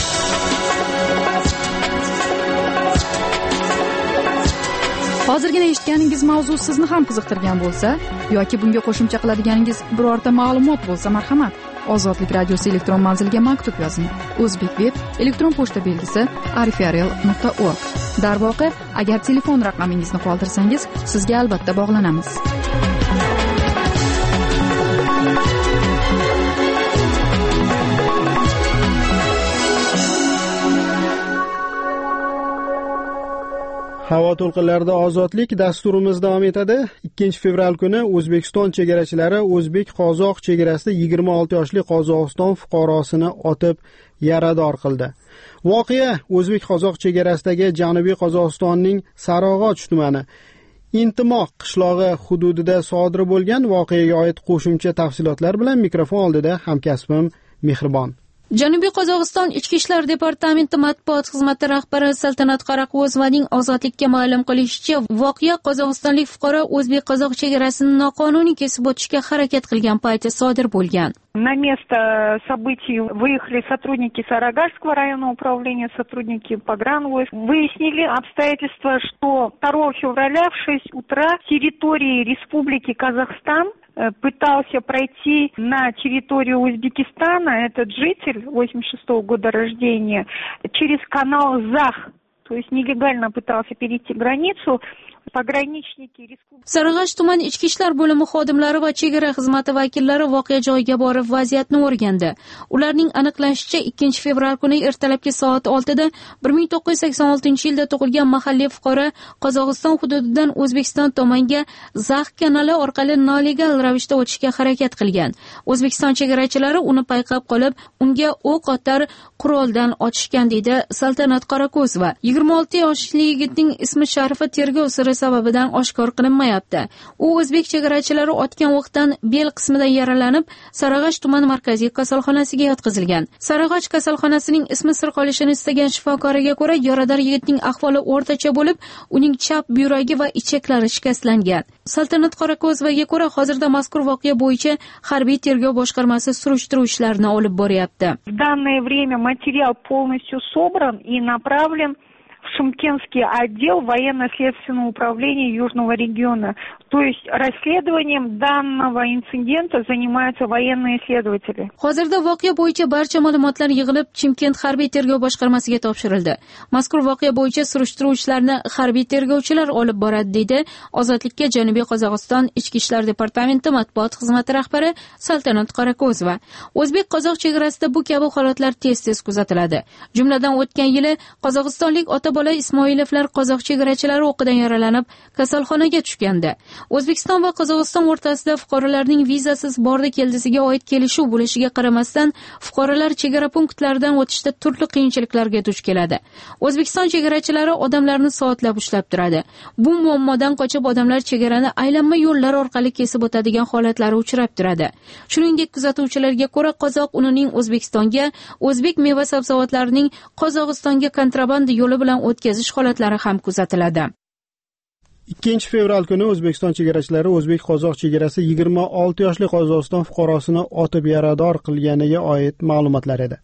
[SPEAKER 7] Hozirgina eshitganingiz mavzu sizni ham qiziqtirgan bo'lsa yoki bunga qo'shimcha qiladiganingiz birorta ma'lumot bo'lsa, marhamat, Ozodlik radiosi elektron manziliga maktub yozing. O'zbek web elektron pochta belgisi arifiarel nuqta org. Darvoqe, agar telefon raqamingizni qoldirsangiz, sizga albatta bog'lanamiz.
[SPEAKER 1] Havo to'lqinlarida ozodlik dasturimiz davom etadi. ikkinchi fevral kuni O'zbekiston chegarachilari o'zbek-qozoq chegarasida yigirma olti yoshli Qozog'iston fuqarosini otib yarador qildi. Voqea o'zbek-qozoq chegarasidagi Janubiy Qozog'istonning Sarog'och tumani Intimoq qishlog'i hududida sodir bo'lgan. Voqeaga oid qo'shimcha tafsilotlar bilan mikrofon oldida hamkasbim Mehribon.
[SPEAKER 10] Janubiy Qozog'iston Ichki ishlar departamenti matbuot xizmati rahbari Saltanat Qaraqo'zovaning Ozodlikka ma'lum qilishicha, voqea qozog'istonlik fuqaro o'zbek-qozoq chegarasini noqonuniy kesib o'tishga harakat qilgan paytda sodir bo'lgan.
[SPEAKER 13] На место событий выехали сотрудники Сарагашского районного управления, сотрудники погранвойск. Выяснили обстоятельства, что второго февраля в шесть утра с территории Республики Казахстан пытался пройти на территорию Узбекистана этот житель восемьдесят шестого года рождения через канал Зах, то есть нелегально пытался перейти границу. Pogranichniky Respublika
[SPEAKER 10] Sarag'och tuman ichki ishlar bo'limi xodimlari va chegara xizmati vakillari voqea joyiga borib vaziyatni o'rgandi. Ularning aniqlashicha, ikkinchi fevral kuni ertalabki soat oltida bir ming to'qqiz yuz sakson oltinchi yilda tug'ilgan mahalliy fuqaro Qozog'iston hududidan O'zbekiston tomoniga Zax kanali orqali nolegal ravishda o'tishga harakat qilgan. O'zbekiston chegarachilari uni payqab qolib, unga o'q otar quroldan otishgan, deydi Saltanat Qaraqo'zova. yigirma olti yoshli yigitning ismi sharifi tergov siri sababidan oshkor qilinmayapti. U o'zbek chegarachilari otgan o'qdan bel qismidan yaralanib, Sarag'och tuman markaziy kasalxonasiga yotqizilgan. Sarag'och kasalxonasining ismi sir qolishini istagan shifokoriga ko'ra, yarador yigitning ahvoli o'rtacha bo'lib, uning chap buyragi va ichaklari shikastlangan. Saltanat Qaraqo'zovaga ko'ra, hozirda mazkur voqea bo'yicha harbiy tergov boshqarmasi surishtiruv ishlarini olib boryapti.
[SPEAKER 13] В данное время материал полностью собран и направлен в Шымкентский отдел военно-следственного управления Южного региона. То есть расследованием данного инцидента занимаются военные следователи.
[SPEAKER 10] Hozirda voqea bo'yicha barcha ma'lumotlar yig'ilib, Chimkent harbiy tergov boshqarmasiga topshirildi. Mazkur voqea bo'yicha surishtiruv ishlarini harbiy tergovchilar olib boradi, deydi Ozodlikka Janubiy Qozog'iston Ichki ishlar departamenti matbuot xizmati rahbari Saltanat Qaraqo'zova. O'zbek-qozoq chegarasida bu kabi holatlar tez-tez kuzatiladi. Jumladan o'tgan yili qozog'istonlik ota bola Ismoilovlar qozoq chegarachilari o'qidan yaralanib kasalxonaga tushgandi. O'zbekiston va Qozog'iston o'rtasida fuqarolarning vizasiz bordi keldisiga oid kelishuv bo'lishiga qaramasdan fuqarolar chegara punktlaridan o'tishda turli qiyinchiliklarga duch keladi. O'zbekiston chegarachilari odamlarni soatlab ushlab turadi. Bu muammodan qochib odamlar chegarani aylanma yo'llar orqali kesib o'tadigan holatlari uchrab turadi. Shuningdek, kuzatuvchilarga ko'ra qozoq unining O'zbekistonga, o'zbek meva-sabzavotlarining Qozog'istonga kontrabanda yo'li bilan o'tkazish holatlari ham kuzatiladi.
[SPEAKER 1] ikkinchi fevral kuni O'zbekiston chegarachilari o'zbek-qozoq chegarasi yigirma olti yoshli Qozog'iston fuqarosini otib yarador qilganiga oid ma'lumotlar edi.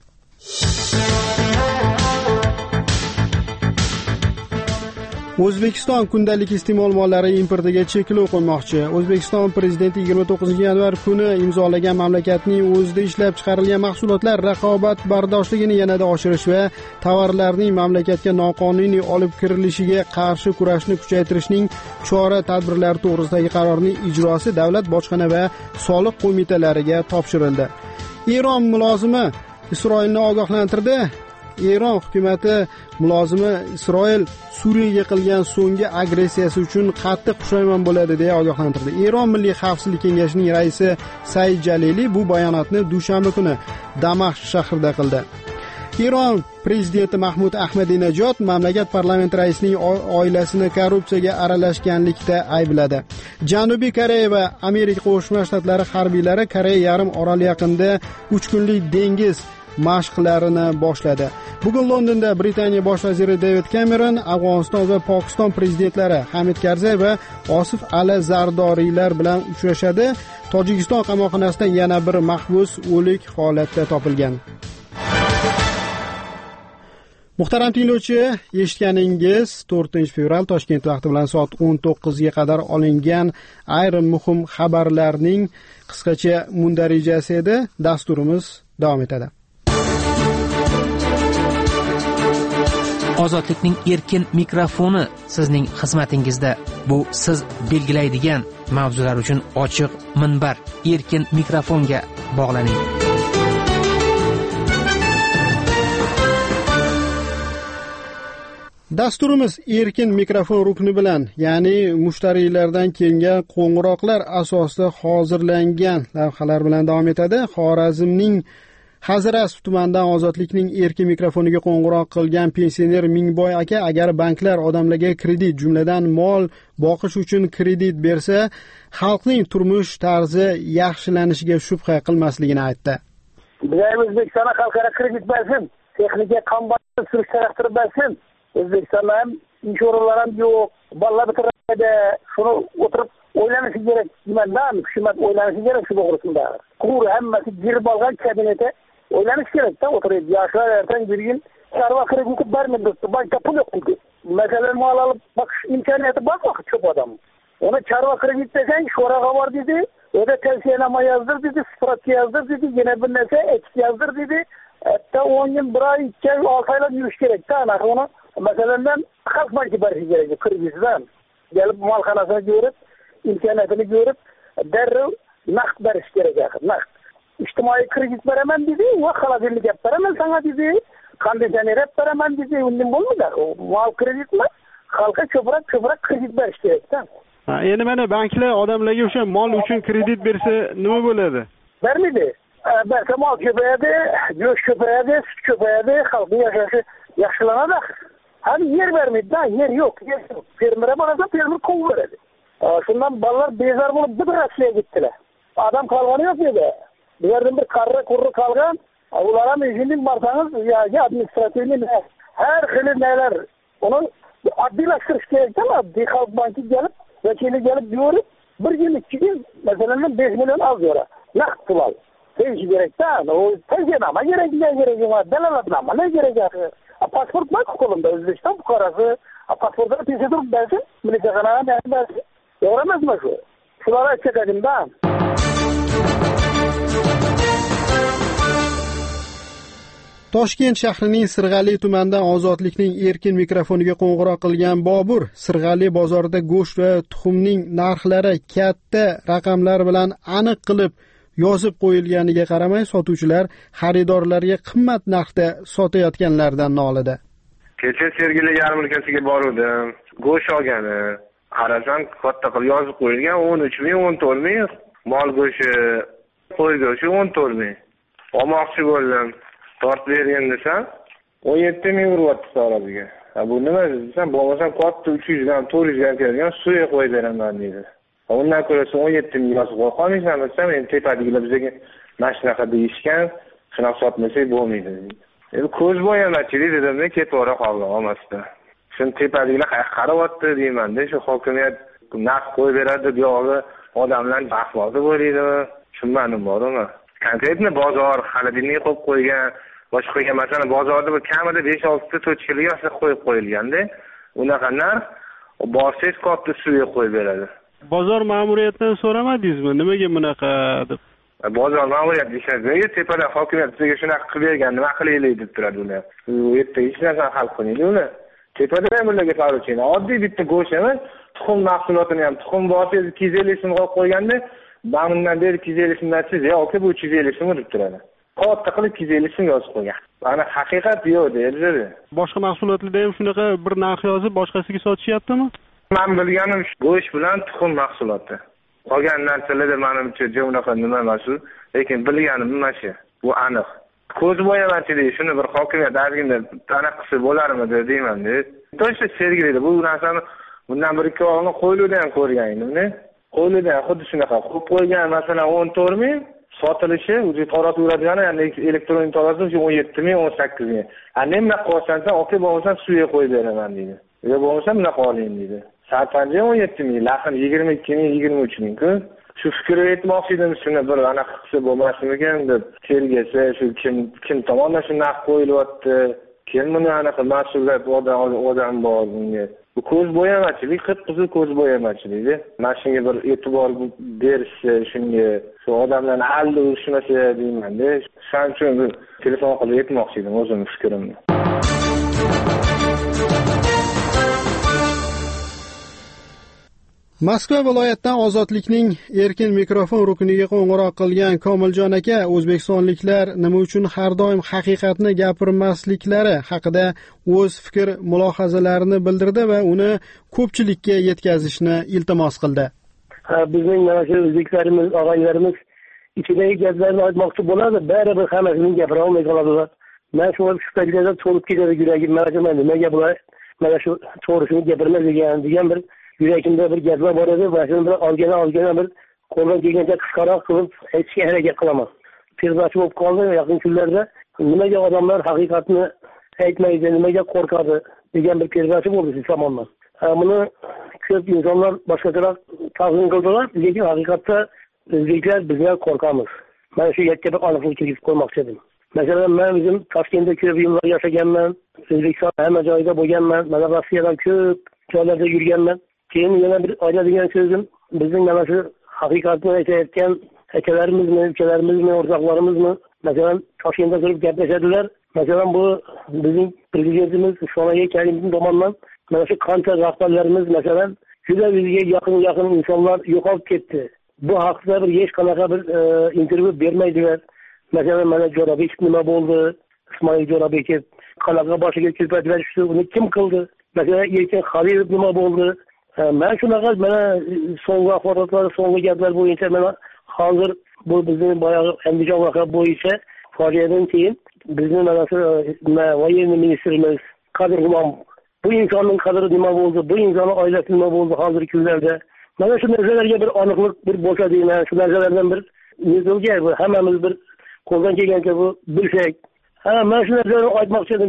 [SPEAKER 1] O'zbekiston kundalik iste'mol mollari importiga cheklov qo'ymoqchi. O'zbekiston prezidenti yigirma to'qqizinchi yanvar kuni imzolagan mamlakatning o'zida ishlab chiqarilgan mahsulotlar raqobatbardoshligini yanada oshirish va tovarlarning mamlakatga noqonuniy olib kirilishiga qarshi kurashni kuchaytirishning chora-tadbirlari to'g'risidagi qarorning ijrosi davlat bojxona va soliq qo'mitalariga topshirildi. Eron mulozimi Isroilni ogohlantirdi. Eron hukumati mulozimi Isroil Suriyaga qilgan so'nggi agressiyasi uchun qattiq pushaymon bo'ladi deya ogohlantirdi. Eron Milliy xavfsizlik kengashining raisi Said Jalili bu bayonotni dushanba kuni Damashq shahrida qildi. Eron prezidenti Mahmud Ahmadinejod mamlakat parlamenti raisining oilasini korrupsiyaga aralashganlikda aybladi. Janubiy Koreya va Amerika Qo'shma Shtatlari harbiylari Koreya yarim oroli yaqinida uch kunlik dengiz mashqlarini boshladi. Bugun Londonda Britaniya bosh vaziri David Cameron, Afg'oniston va Pokiston prezidentlari Hamid Karzay va Osif Ali Zardoriylar bilan uchrashadi. Tojikiston qamoqxonasidan yana bir mahbus o'lik holatda topilgan. Muhtaram tinglovchi, eshitganingiz to'rtinchi fevral Toshkent vaqti bilan soat o'n to'qqizga qadar olingan ayrim muhim xabarlarning qisqacha mundarijasi edi. Dasturimiz davom etadi.
[SPEAKER 14] Ozodlikning erkin mikrofoni sizning xizmatingizda. Bu siz belgilaydigan mavzular uchun ochiq minbar. Erkin mikrofonga bog'laning.
[SPEAKER 1] Dasturimiz erkin mikrofon rukni bilan, ya'ni mushtariylardan kelgan qo'ng'iroqlar asosida hozirlangan lavhalar bilan davom etadi. Xorazmning Hazarasp tumanidan Ozodlikning erkin mikrofoniga qo'ng'iroq qilgan pensioner Mingboy aka, agar banklar odamlarga kredit, jumladan mol boqish uchun kredit bersa, xalqning turmush tarzi yaxshilanishiga shubha qilmasligini aytdi.
[SPEAKER 9] Bizlar O'zbekistonga xalqaro kredit bersin, texnika qambatni surishtirib bersin. O'zbekistonda ham ish o'rinlari ham yo'q, bolalar bitiradi. Shuni o'tirib o'ylanishi kerak. Nimadan hukumat o'ylanishi kerak shu to'g'risida. Qur hammasi girib olgan kabineti o'ylanish kerak-da, o'tirib yoshlar ertan yurgin chorva krediti bermadi, bankda pul yo'q dedi. Masalan, mol olib baqish imkoniyati bor vaqt ko'p odam. Ona chorva kredit desang, sho'raga bor dedi, o'da tavsiyanoma yozdir dedi, sifratga yozdir dedi, yana bir narsa ekib yozdir dedi. Hatta o'n yil, bir oy, ikki oy, olti oylab yurish kerak-da. Ana uni masalan Xalq banki berishi kerak kreditdan. Gelib molxonasini ko'rib, imkoniyatini ko'rib, darrov naqd berish kerak axir, naqd. İçtimai kredit beraman dedi, va xolodilnik olib beraman sana dedi, konditsioner olib beraman dedi, undan bo'lmaydi. Mal kreditmi? Xalqqa ko'proq ko'proq kredit berish kerak-da.
[SPEAKER 1] Ha, endi mana banklar odamlarga o'sha mol uchun kredit bersa nima bo'ladi?
[SPEAKER 9] Bermaydi. Bersa mol ko'payadi, go'sht ko'payadi, sut ko'payadi, xalqning yashashi yaxshilanadi. Ham yer vermedi, yer yok, yer yok. Fermer'e barasa fermer kov veredi. Şundan balalar bezar bulup bir Rossiya gittiler. Adam kalganı yok dedi. Bizlerden bir karra kurru kalgan, ulara mecinin barsanız, ya, ya administratifinin her hili neler, onu addilaştırış gerekti ama addi Halk Banki gelip, vekili gelip diyoruz, bir gün iki gün, mesela beş milyon az yora, nakit tuval. Değişi gerekti, o tezgenama gerek, ne gerek, delalatnama ne gerek, pasport var kolumda Özbekistan fukarası. Pasportları piyasa durup versin. Milli Kanal'a ne versin? Yoramaz mı şu? Şulara açacak elimden.
[SPEAKER 1] Toshkent shahrining Sirg'ali tumanidan Ozodlikning erkin mikrofoniga qo'ng'iroq qilgan Bobur, Sirg'ali bozorida go'sht va tuxumning narxlari katta raqamlar bilan aniq qilib yozib qo'yilganiga qaramay, sotuvchilar xaridorlarga qimmat narxda sotayotganlaridan nolidi.
[SPEAKER 3] kecha Sergeli yarmarkasiga bordim. Go'sht olgani. Qarasam, katta qilib yozib qo'yilgan o'n uch ming, o'n to'rt ming mol go'shti, qo'y go'shti o'n to'rt ming. Olmoqchi bo'ldim. Tortib bergan desam, o'n yetti ming uryapti taroziga. Ha bu nima desam, bo'lmasam katta uch yuz gram, to'rt yuz gram kelgan suya qo'yib beraman dedi. Undan ko'ra o'n yetti ming yozib qo'yganman desam, men tepadigilar bizga mana shunaqa deyishgan, shunaqa sotmasak bo'lmaydi dedi. Endi ko'z bo'yamachilik dedim-da, ketavera qoldim olmasdan. Shuni tepadigilar qarayapti deyman-da, shu hokimiyat naqd qo'yib beradi, bu yog'i odamlar baxtli bo'laydimi? Tushunmadim bormi? Konkretni bozor hali dinni qo'yib qo'ygan, boshqa qo'ygan masalan bozorda bir kamida besh olti ta to'chkalarga asli qo'yib qo'yilganda, unaqa narx borsangiz katta suya qo'yib beradi.
[SPEAKER 1] Bozor ma'muriyatidan so'ramadingizmi? Nimaga bunaqa deb?
[SPEAKER 3] Bozor ma'muriyati ishlaydi. Tepadan hokimiyat bizga shunaqa qilib bergan, nima qilaylik deb turadi ular. U yerda hech narsani hal qilmaydi ular. Tepada ham ularga qaraychina. Oddiy bitta go'sht emas, tuxum mahsulotini ham tuxum borsangiz ikki yuz ellik so'm qo'yib qo'yganda, bundan beri ikki yuz ellik so'mdan siz yo'q, aka bu uch yuz ellik so'm deb turadi. Katta qilib ikki yuz ellik so'm yozib qo'ygan. Mana haqiqat yo'q deydi.
[SPEAKER 1] Boshqa mahsulotlarda ham shunaqa bir narx yozib, boshqasiga sotishyaptimi?
[SPEAKER 3] Men bilganim go'sht bilan tuxum mahsuloti. Qolgan narsalarda menimcha unaqa nima emas, lekin bilganim nima shu. Bu aniq. Ko'z bo'yamachilik shuni bir hokimiyat ozgina aniq qilsa bo'larmidi deyman-da. To'g'ri Sergelida bu narsani bundan bir ikki oyni qo'yiluvda ham ko'rgan edim-da. Qo'yiluvda xuddi shunaqa qo'yib qo'ygan, masalan o'n to'rt ming sotilishi, o'zi taratib yuradigani, ya'ni elektron taratib o'n yetti ming, o'n sakkiz ming. Ana nima qilsan, aka bo'lmasa suya qo'yib beraman deydi. Yo bo'lmasa bunaqa oling deydi. Sarpanja o'n yetti ming, laqin yigirma ikki ming, yigirma uch ming-ku. Shu fikrga yetmoqchi edim, shuni bir anaqa qilsa bo'lmasmikan deb tergasa, shu kim kim tomonidan shu narx qo'yilyapti, kim buni anaqa mas'uliyat odam odam bor bunga. Bu ko'z bo'yamachilik, qip-qizil ko'z bo'yamachilik. Mana shunga bir e'tibor berishsa, shunga shu odamlarni aldi urishmasa deyman-da. Shuning uchun telefon qilib aytmoqchi edim o'zimning fikrimni.
[SPEAKER 1] Moskva viloyatidan Ozodlikning erkin mikrofon rukuniga qo'ng'iroq qilgan Komiljon aka o'zbekistonliklar nima uchun har doim haqiqatni gapirmasliklari haqida o'z fikr mulohazalarini bildirdi va uni ko'pchilikka yetkazishni iltimos qildi.
[SPEAKER 15] Ha, bizning mana shu o'zbeklarimiz, og'aylarimiz ichidagi gaplarni aytmoqchi bo'ladi, baribir hammasini gapira olmay qoladilar. Men shu fikrlarga to'lib ketadi yuragim, mana nimaga bular mana shu to'g'risini gapirmas degan degan bir yuragimda bir gaplar bor edi va shuni bir olgana olgana bir qo'ldan kelgancha qisqaroq qilib aytishga harakat qilaman. Terbachi bo'lib qoldi yaqin kunlarda nimaga odamlar haqiqatni aytmaydi, nimaga qo'rqadi degan bir terbachi bo'ldi shu tomondan. Buni ko'p insonlar boshqacharoq taqdim qildilar, lekin haqiqatda o'zbeklar bizlar qo'rqamiz. Mana shu yerga bir aniqlik kiritib qo'ymoqchi edim. Masalan, men o'zim Toshkentda ko'p yillar yashaganman, O'zbekiston hamma joyda bo'lganman, mana Rossiyadan ko'p joylarda yurganman. Keyin yana bir aytadigan so'zim, bizning mana shu haqiqatni aytayotgan akalarimizmi, ukalarimizmi, o'rtoqlarimizmi, masalan, Toshkentda turib gaplashadilar. Masalan, bu bizning prezidentimiz Shonaga Karimov tomonidan mana shu qancha rahbarlarimiz, masalan, juda bizga yaqin-yaqin insonlar yo'qolib ketdi. Bu haqida bir hech qanaqa bir e, intervyu bermaydilar. Masalan, mana Jo'rabekov nima bo'ldi? Ismoil Jo'rabekov qalaqa boshiga ko'patlar tushdi, uni kim qildi? Masalan, Erkin Xalilov nima bo'ldi? Men shunaqa mana so'nggi axborotlar, so'nggi gaplar bo'yicha mana hozir bu bizning boyagi Andijon voqea bo'yicha fojiadan keyin bizning mana shu voyenniy ministrimiz Qadir G'ulom bu insonning qadri nima bo'ldi, bu insonning oilasi nima bo'ldi hozirgi kunlarda. Mana shu narsalarga bir aniqlik bir bo'lsa deyman, shu narsalardan bir yuzga hammamiz bir qo'ldan kelgancha bu bilsak. Ha, men shu narsalarni aytmoqchi edim.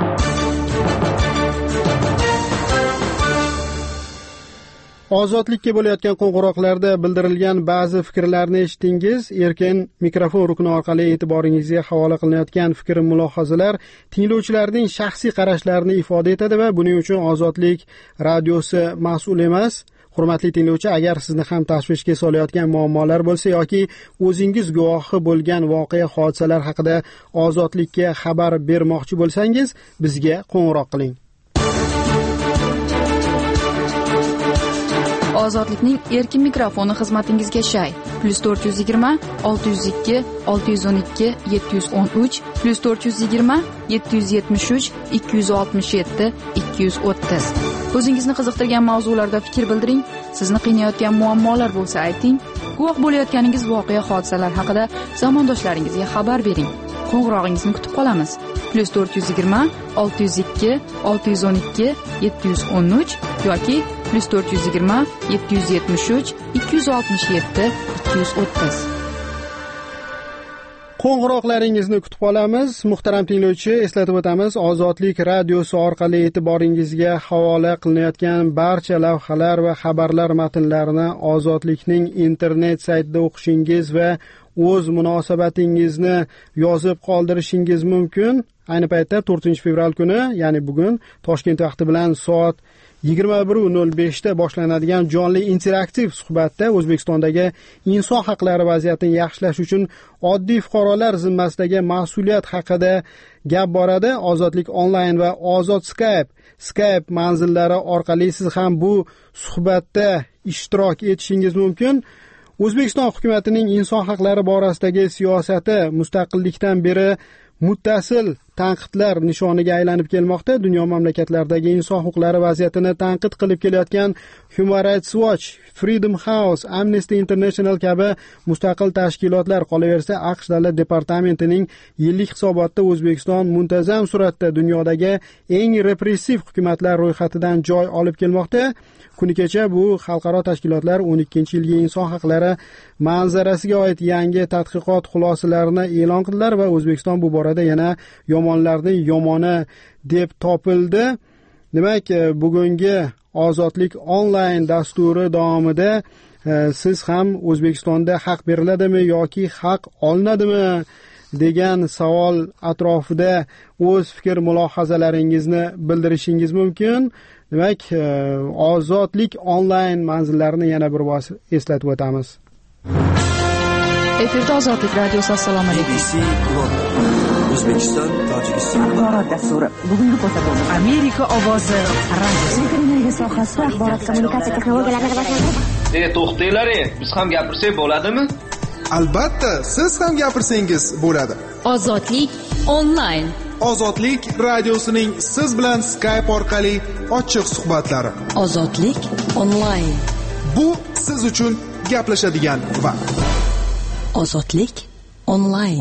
[SPEAKER 1] Ozodlikka bo'layotgan qo'ng'iroqlarda bildirilgan ba'zi fikrlarni eshitdingiz. Erkin mikrofon rukni orqali e'tiboringizga havola qilinayotgan fikr mulohazalar tinglovchilarning shaxsiy qarashlarini ifoda etadi va buning uchun Ozodlik radiosi mas'ul emas. Hurmatli tinglovchi, agar sizni ham tashvishga solayotgan muammolar bo'lsa yoki o'zingiz guvohi bo'lgan voqea hodisalar haqida Ozodlikka xabar bermoqchi bo'lsangiz, bizga qo'ng'iroq qiling.
[SPEAKER 7] ozodlikning erkin mikrofoni xizmatingizga shay plus to'rt yuz yigirma olti yuz ikki olti yuz o'n ikki yetti yuz o'n uch plus to'rt yuz yigirma yetti yuz yetmish uch ikki yuz oltmish yetti ikki yuz o'ttiz. O'zingizni qiziqtirgan mavzularda fikr bildiring, sizni qiynayotgan muammolar bo'lsa ayting, guvoh bo'layotganingiz voqea hodisalar haqida zamondoshlaringizga xabar bering. Qo'ng'irog'ingizni kutib qolamiz. plus to'rt yuz yigirma olti yuz ikki olti yuz o'n ikki yetti yuz o'n uch yoki plus to'rt yuz yigirma yetti yuz yetmish uch ikki yuz oltmish yetti ikki yuz o'ttiz.
[SPEAKER 1] Qo'ng'iroqlaringizni kutib qolamiz. Muhtaram tinglovchi, eslatib o'tamiz, Ozodlik radiosi orqali e'tiboringizga havola qilinayotgan barcha lavhalar va xabarlar matnlarini Ozodlikning internet saytida o'qishingiz va o'z munosabatingizni yozib qoldirishingiz mumkin. Ayni paytda to'rtinchi fevral kuni, ya'ni bugun Toshkent vaqti bilan soat yigirma bir nol besh da boshlanadigan jonli interaktiv suhbatda O'zbekistondagi inson haqlari vaziyatini yaxshilash uchun oddiy fuqarolar zimmasidagi mas'uliyat haqida gap boradi. Ozodlik onlayn va Ozod Skype Skype manzillari orqali siz ham bu suhbatda ishtirok etishingiz mumkin. O'zbekiston hukumatining inson haqlari borasidagi siyosati mustaqillikdan beri muttasil tanqidlar nishoniga aylanib kelmoqda. Dunyo mamlakatlaridagi inson huquqlari vaziyatini tanqid qilib kelayotgan Human Rights Watch, Freedom House, Amnesty International kabi mustaqil tashkilotlar, qolaversa AQSh davlat departamentining yillik hisobotida O'zbekiston muntazam suratda dunyodagi eng repressiv hukumatlar ro'yxatidan joy olib kelmoqda. Kuni kecha bu xalqaro tashkilotlar o'n ikkinchi yilgi inson haqlari manzarasiga oid yangi tadqiqot xulosalarini e'lon qildilar va O'zbekiston bu borada yana yomonlarning yomoni deb topildi. Demak, bugungi Ozodlik onlayn dasturi davomida siz ham O'zbekistonda haq beriladimi yoki haq olinadimi degan savol atrofida o'z fikr mulohazalaringizni bildirishingiz mumkin. Demak, Ozodlik onlayn manzillarini yana bir bor eslatib o'tamiz.
[SPEAKER 7] Efirda Ozodlik radiosi. Assalomu alaykum.
[SPEAKER 16] O'zbekiston, Tojikiston axborot dasturi. Bugungi ko'rsatuv
[SPEAKER 17] Amerika ovozi radiosi.
[SPEAKER 16] Energiya sohasida axborot kommunikatsiya texnologiyalarini rivojlantirish.
[SPEAKER 18] E, to'xtanglar, biz ham gapirsak bo'ladimi?
[SPEAKER 5] Albatta, siz ham gapirsangiz bo'ladi.
[SPEAKER 10] Ozodlik onlayn.
[SPEAKER 5] Ozodlik radiosining siz bilan Skype orqali ochiq suhbatlari.
[SPEAKER 17] Ozodlik onlayn.
[SPEAKER 5] Bu siz uchun gaplashadigan vaqt.
[SPEAKER 17] Ozodlik onlayn.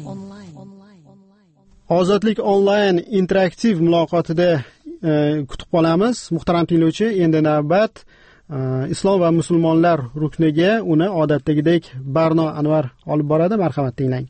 [SPEAKER 1] Ozodlik onlayn interaktiv muloqotida e, kutib qolamiz. Muhtaram tinglovchi, endi navbat e, islom va musulmonlar rukniga uni odatdagidek Barno Anvar olib boradi. Marhamat, tinglang.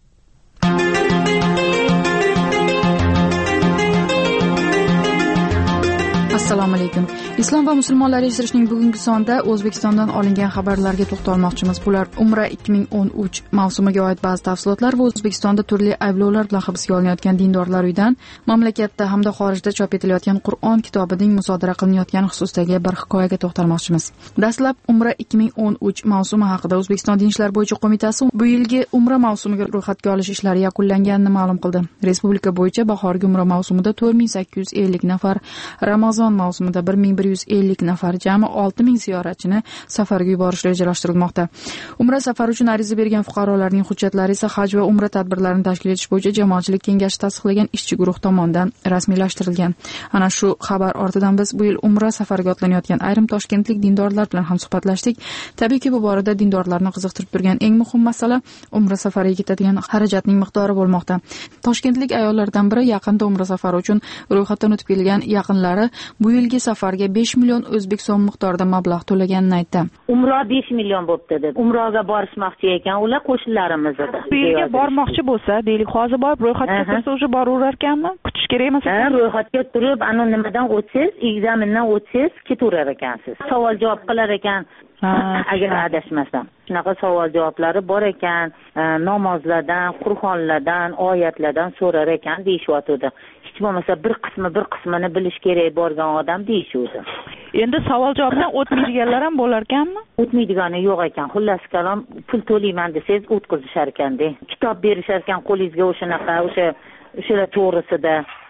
[SPEAKER 7] Assalomu alaykum. Islom va musulmonlar eshittirishning bugungi sonida O'zbekistondan olingan xabarlarga to'xtalmoqchimiz. Bular Umra ikki ming o'n uch mavsumiga oid ba'zi tafsilotlar va O'zbekistonda turli ayblovlar bilan hibsga olinayotgan dindorlar uyidan mamlakatda hamda xorijda chop etilayotgan Qur'on kitobining musodara qilinayotgani xususidagi bir hikoyaga to'xtalmoqchimiz. Dastlab Umra ikki ming o'n uch mavsumi haqida O'zbekiston Din ishlari bo'yicha qo'mitasi bu yilgi Umra mavsumiga ro'yxatga olish ishlari yakunlanganini ma'lum qildi. Respublika bo'yicha bahorgi Umra mavsumida to'rt ming sakkiz yuz ellik nafar, Ramazon mavsumida bir ming bir yuz ellik nafar, jami olti ming ziyoratchini safarga yuborish rejalashtirilmoqda. Umra safari uchun ariza bergan fuqarolarning hujjatlari esa haj va umra tadbirlarini tashkil etish bo'yicha jamoatchilik kengashi tasdiqlagan ishchi guruh tomonidan rasmiylashtirilgan. Ana shu xabar ortidan biz bu yil umra safariga otlanayotgan ayrim toshkentlik dindorlar bilan ham suhbatlashdik. Tabiiyki bu borada dindorlarni qiziqtirib turgan eng muhim masala umra safariga ketadigan xarajatning miqdori bo'lmoqda. Toshkentlik ayollardan biri yaqinda umra safari uchun ro'yxatdan o'tib kelgan yaqinlari bu yilgi safarga besh million o'zbek so'm miqdorida mablag' to'laganini aytdi.
[SPEAKER 12] Umra besh million bo'pti dedi. Umroga borishmoqchi ekan ular qo'shnilarimiz edi.
[SPEAKER 13] Bu yerga bormoqchi bo'lsa, deylik, hozir borib ro'yxatga tursa o'sha boraverar ekanmi? Kutish kerak emas.
[SPEAKER 12] Ha, ro'yxatga turib, ana nimadan o'tsangiz, ekzamindan o'tsangiz, ketaverar ekansiz. Savol javob qilar ekan. Agar adashmasam. Shunaqa savol javoblari bor ekan, namozlardan, Qur'onlardan, oyatlardan so'rar ekan deyishyotdi. Hech bo'lmasa bir qismi bir qismini bilish kerak borgan odam deyishuvdi.
[SPEAKER 13] Endi savol javobdan o'tmaydiganlar ham bo'lar ekanmi?
[SPEAKER 12] O'tmaydigani yo'q ekan. Xullas kalom, pul to'layman desangiz o'tkazishar ekanda. Kitob berishar ekan qo'lingizga o'shanaqa, o'sha o'shalar to'g'risida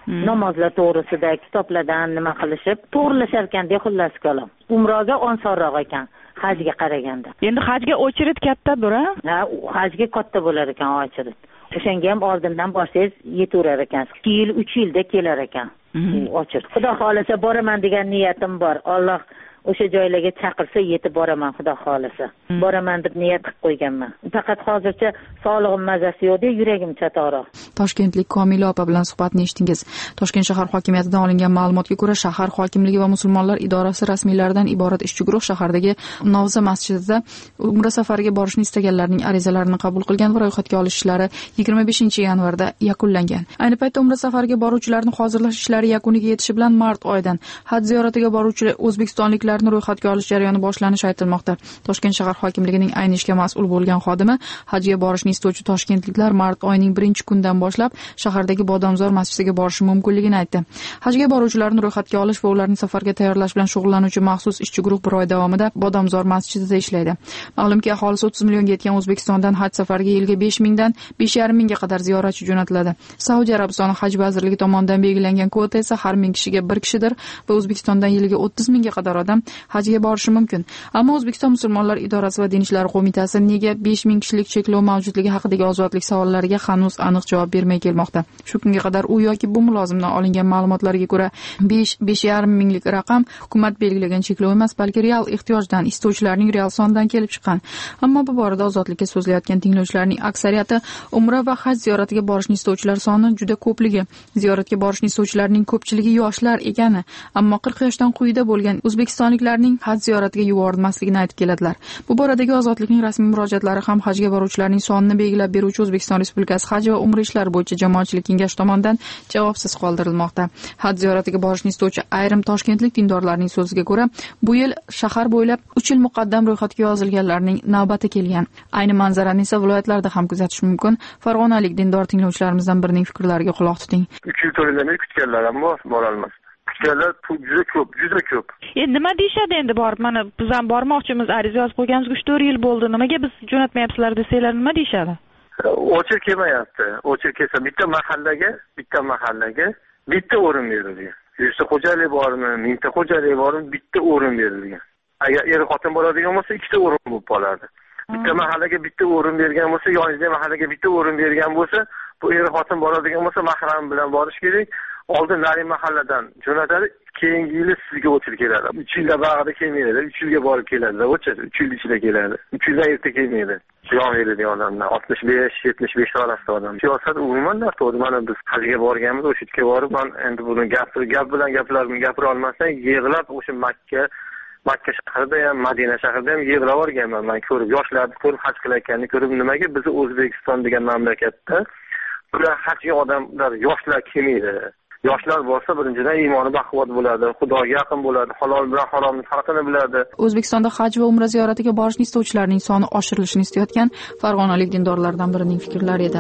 [SPEAKER 12] namozlar to'g'risida kitoblardan nima qilishib to'g'rilashar ekan deb xullas kalom. Umroga osonroq ekan hajga qaraganda.
[SPEAKER 19] Endi hajga ochrit kattadir, ha?
[SPEAKER 12] Ha, hajga katta bo'lar ekan ochrit. O'shanga ham oldindan borsangiz yetaverar ekan. ikki yil, uch yilda kelar ekan. Ochrit. Xudo xolasa boraman degan niyatim bor. Alloh o'sha joylarga chaqirsa yetib boraman xudo xolasa. Boraman deb niyat qilib qo'yganman. Faqat hozircha sog'lig'im mazasi yo'q-da, yuragim chatoqroq.
[SPEAKER 7] Toshkentlik Komila opa bilan suhbatni eshitdingiz. Toshkent shahar hokimiyatidan olingan ma'lumotga ko'ra, shahar hokimligi va musulmonlar idorasi rasmiylaridan iborat ishchi guruh shahardagi Novza masjidida umra safariga borishni istaganlarning arizalarini qabul qilgan va ro'yxatga olish ishlari yigirma beshinchi yanvarda yakunlangan. Ayni paytda umra safariga boruvchilarni hozirlash ishlari yakuniga yetishi bilan mart oyidan haj ziyoratiga boruvchi o'zbekistonliklar ro'yxatga olish jarayoni boshlanishi aytilmoqda. Toshkent shahar hokimligining ayni ishga mas'ul bo'lgan xodimi hajga borishni istovchi toshkentliklar mart oyining birinchi kundan boshlab shahardagi Bodomzor masjidiga borishi mumkinligini aytdi. Hajga boruvchilarni ro'yxatga olish va ularni safarga tayyorlash bilan shug'ullanuvchi maxsus ishchi guruh bir oy davomida Bodomzor masjidida ishlaydi. Ma'lumki, aholisi o'ttiz millionga yetgan O'zbekistondan haj safariga yilga besh mingdan besh yarim mingga qadar ziyoratchi jo'natiladi. Saudiya Arabistoni haj vazirligi tomonidan belgilangan kvota esa har ming kishiga bir kishidir va O'zbekistondan yiliga o'ttiz mingga qadar odam hajga borishi mumkin. Ammo O'zbekiston musulmonlar idorasi va din ishlari qo'mitasi nega besh ming kishilik cheklov mavjudligi haqidagi ozodlik savollariga hanuz aniq javob bermay kelmoqda. Shu kunga qadar u yoki bu mulozimdan olingan ma'lumotlarga ko'ra besh besh yarim minglik raqam hukumat belgilagan cheklov emas, balki real ehtiyojdan, istovchilarning real sonidan kelib chiqqan. Ammo bu borada ozodlikka so'zlayotgan tinglovchilarning aksariyati umra va haj ziyoratiga borishni istovchilar soni juda ko'pligi, ziyoratga borishni istovchilarning ko'pchiligi yoshlar ekani, ammo qirq yoshdan quyida bo'lgan o'zbekistonliklarning haj ziyoratiga yuborilmasligini aytib keladilar. Bu boradagi ozodlikning rasmiy murojaatlari ham hajga boruvchilarning sonini belgilab beruvchi O'zbekiston Respublikasi haj va umra ishlari bo'yicha jamoatchilik kengashi tomonidan javobsiz qoldirilmoqda. Haj ziyoratiga borishni istovchi ayrim toshkentlik dindorlarning so'ziga ko'ra, bu yil shahar bo'ylab uch yil muqaddam ro'yxatga yozilganlarning navbati kelgan. Ayni manzarani esa viloyatlarda ham kuzatish mumkin. Farg'onalik dindor tinglovchilarimizdan birining fikrlariga quloq tuting.
[SPEAKER 3] uch yil to'laganlar kutganlar ham bor, borolmas. Kutganlar juda ko'p, juda ko'p.
[SPEAKER 19] Endi nima deyshadi endi borib, mana biz ham bormoqchimiz, ariza yozib qo'yganimiz uch to'rt yil bo'ldi. Nimaga biz jo'natmayapsizlar desanglar nima deyshadi?
[SPEAKER 3] O'chir kelmayapti. O'chir kelsa bitta mahallaga, bitta mahallaga bitta o'rin berilgan. yuzta xo'jalik bormi, mingta xo'jalik bormi, bitta o'rin berilgan. Agar er xotin bo'ladigan bo'lsa, ikkita o'rin bo'lib qoladi. Bitta mahallaga bitta o'rin bergan bo'lsa, yonidagi mahallaga bitta o'rin bergan bo'lsa, bu er xotin boradigan bo'lsa, mahram bilan borish kerak. Oldin nari mahalladan jo'natadi, keyingi yili sizga o'chir keladi. uch yilda bag'ida kelmaydi, uch yilga borib keladi, o'chir uch yil ichida keladi. uch yildan erta kelmaydi. Jon beradigan odamlar oltmish besh yetmish besh orasida odam. Siyosat umuman noto'g'ri. Mana biz hajga borganmiz, o'sha yerga borib, men endi buni gapir, gap bilan gaplarimni gapira olmasdan, yig'lab o'sha Makka Makka shahrida ham, Madina shahrida ham yig'lab o'rganman. Men ko'rib, yoshlarni ko'rib, haj qilayotganini ko'rib, nimaga biz O'zbekiston degan mamlakatda bular hajga odamlar, yoshlar kelmaydi. Yoshlar bo'lsa, birinchidan iymoni baquvvat bo'ladi, Xudoga yaqin bo'ladi, halol bilan haromni farqini biladi.
[SPEAKER 7] O'zbekistonda haj va umra ziyoratiga borishni istovchilarning soni oshirilishini istayotgan farg'onalik dindorlardan birining fikrlari edi.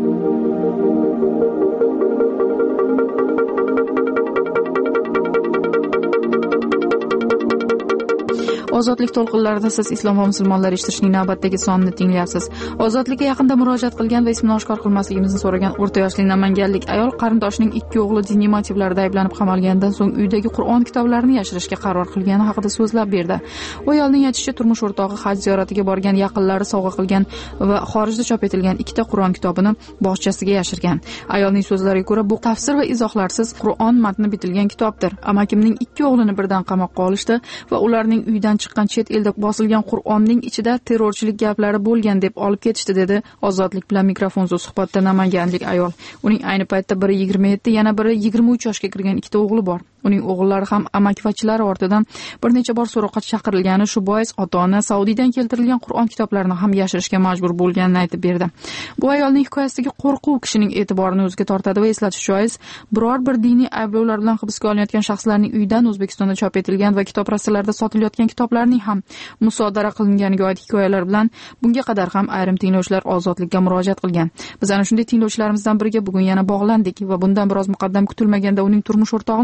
[SPEAKER 7] Ozodlik to'lqinlarida siz islom va musulmonlar eshitishning navbatdagi sonini tinglayapsiz. Ozodlikka yaqinda murojaat qilgan va ismini oshkor qilmasligimizni so'ragan o'rta yoshli namanganlik ayol qarindoshining ikki o'g'li diniy motivlarda ayblanib qamalganidan so'ng uydagi Qur'on kitoblarini yashirishga qaror qilgani haqida so'zlab berdi. U ayolning aytishicha, turmush o'rtog'i haj ziyoratiga borgan yaqinlari sovg'a qilgan va xorijda chop etilgan ikkita Qur'on kitobini bog'chasiga yashirgan. Ayolning so'zlariga ko'ra, bu tafsir va izohlarsiz Qur'on matni bitilgan kitobdir. Amakimning ikki o'g'lini birdan qamoqqa olishdi va ularning uydan chiqqan chet elda bosilgan Qur'onning ichida terrorchilik gaplari bo'lgan deb olib ketishdi, dedi Ozodlik bilan mikrofonsiz suhbatda namanganlik ayol. Uning ayni paytda biri yigirma yetti, yana biri yigirma uch yoshga kirgan ikkita o'g'li bor. Uning o'g'illari ham amakivachilari ortidan bir necha bor so'roqqa chaqirilgani, shu bois ota-ona Saudiyadan keltirilgan Qur'on kitoblarini ham yashirishga majbur bo'lganini aytib berdi. Bu ayolning hikoyasidagi qo'rquv kishining e'tiborini o'ziga tortadi va eslatish joiz, biror bir diniy ayblovlar bilan hibsga olinayotgan shaxslarning uydan O'zbekistonda chop etilgan va kitob rastalarida sotilayotgan kitoblarning ham musodara qilinganiga oid hikoyalar bilan bunga qadar ham ayrim tinglovchilar ozodlikka murojaat qilgan. Biz ana shunday tinglovchilarimizdan biriga bugun yana bog'landik va bundan biroz muqaddam kutilmaganda uning turmush o'rtog'ini hibsga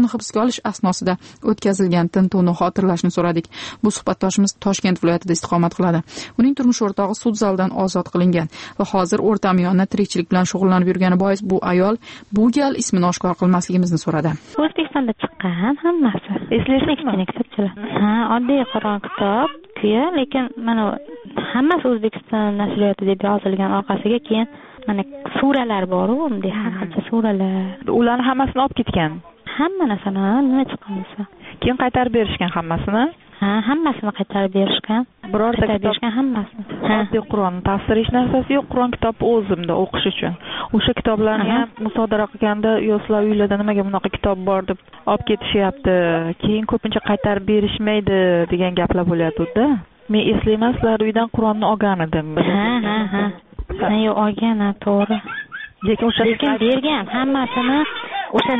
[SPEAKER 7] olish asnosida o'tkazilgan tintuvni xotirlashni so'radik. Bu suhbatdoshimiz Toshkent viloyatida istiqomat qiladi. Uning turmush o'rtog'i sud zalidan ozod qilingan va hozir o'rtamiyona tirikchilik bilan shug'ullanib yurgani bois bu ayol bu gal ismini oshkor qilmasligimizni so'radi.
[SPEAKER 20] O'zbekistonda chiqqan hammasi. Eslaysizmi? Kitobchalar. Ha, oddiy Qur'on kitob, kuya, lekin mana hammasi O'zbekiston nashriyoti deb yozilgan orqasiga keyin mana suralar bor-ku, bunday har qancha suralar.
[SPEAKER 19] Ularni hammasini olib ketgan.
[SPEAKER 20] Hamma narsani nima chiqqan bo'lsa.
[SPEAKER 19] Keyin qaytarib berishgan hammasini?
[SPEAKER 20] Ha, hammasini qaytarib berishgan.
[SPEAKER 19] Birorta
[SPEAKER 20] berishgan hammasini.
[SPEAKER 19] Oddiy Qur'on ta'sir hech narsasi yo'q. Qur'on kitobi o'zimda o'qish uchun. O'sha kitoblarni ham musodara qilganda, "Yo'slar uylarda nimaga bunaqa kitob bor?" deb olib ketishyapti. Keyin ko'pincha qaytarib berishmaydi degan gaplar bo'lyapti-da. Men eslayman, sizlar uydan Qur'onni olgan edim.
[SPEAKER 20] Ha, ha, ha. Ha, yo'q, olgan, to'g'ri.
[SPEAKER 19] Lekin o'sha
[SPEAKER 20] lekin bergan hammasini o'sha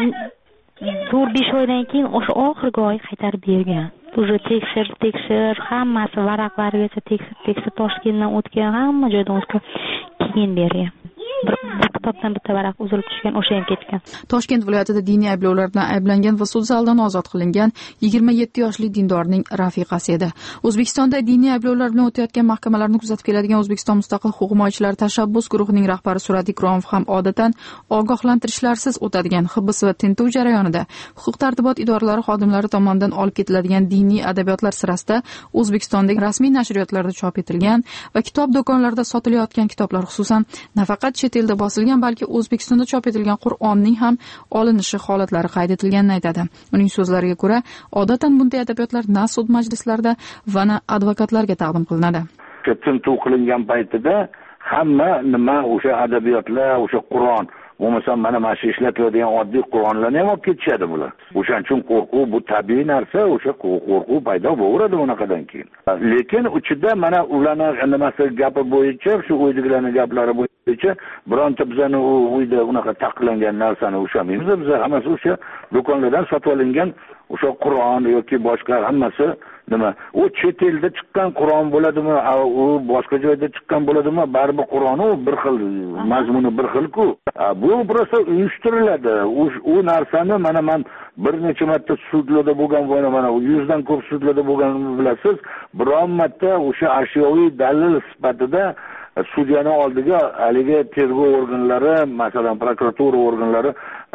[SPEAKER 20] to'rt besh oydan keyin o'sha oxirgi oy qaytarib bergan. Уже tekshir, tekshir, hammasi varaqlarigacha tekshir, tekshir, Toshkentdan o'tgan, hamma joydan o'tgan, keyin bergan. Bir kitobdan bitta varaq uzilib tushgan, o'sha ham ketgan.
[SPEAKER 7] Toshkent viloyatida diniy ayblovlar bilan ayblangan va sud zalidan ozod qilingan yigirma yetti yoshli dindorning rafiqasi edi. O'zbekistonda diniy ayblovlar bilan o'tayotgan mahkamalarni kuzatib keladigan O'zbekiston mustaqil huquq himoyachilari tashabbus guruhining rahbari Surat Ikromov ham odatan ogohlantirishlarsiz o'tadigan hibs va tintuv jarayonida huquq tartibot idoralari xodimlari tomonidan olib ketiladigan diniy adabiyotlar sirasida O'zbekistondagi rasmiy nashriyotlarda chop etilgan va kitob do'konlarida sotilayotgan kitoblar, xususan nafaqat chet elda bosilgan, balki O'zbekistonda chop etilgan Qur'onning ham olinishi holatlari qayd etilganini aytadi. Uning so'zlariga ko'ra, odatan bunday adabiyotlar na sud majlislarida va na advokatlarga taqdim qilinadi.
[SPEAKER 21] Tintuv qilingan paytida hamma nima o'sha adabiyotlar, o'sha Qur'on, bo'lmasa mana mana shu ishlatiladigan oddiy Qur'onlarni ham olib ketishadi bular. O'shaning uchun qo'rquv bu tabiiy narsa, o'sha qo'rquv paydo bo'laveradi unaqadan keyin. Lekin ichida mana ularning nimasi gapi bo'yicha, shu uydagilarning gaplari bo'yicha bironta bizani uyda unaqa taqiqlangan narsani ushlamaymiz. Biz hammasi o'sha do'konlardan sotib olingan o'sha Qur'on yoki boshqa hammasi nima? U chet elda chiqqan Qur'on bo'ladimi, u boshqa joyda chiqqan bo'ladimi? Baribir Qur'on u bir xil, mazmuni bir xil-ku. Bu prosta uyushtiriladi. U narsani mana men bir necha marta sudlarda bo'lgan, mana yuzdan ko'p sudlarda bo'lganini bilasiz. Biron marta o'sha ashyoviy dalil sifatida sudyaning oldiga haligi tergov organlari, masalan prokuratura organlari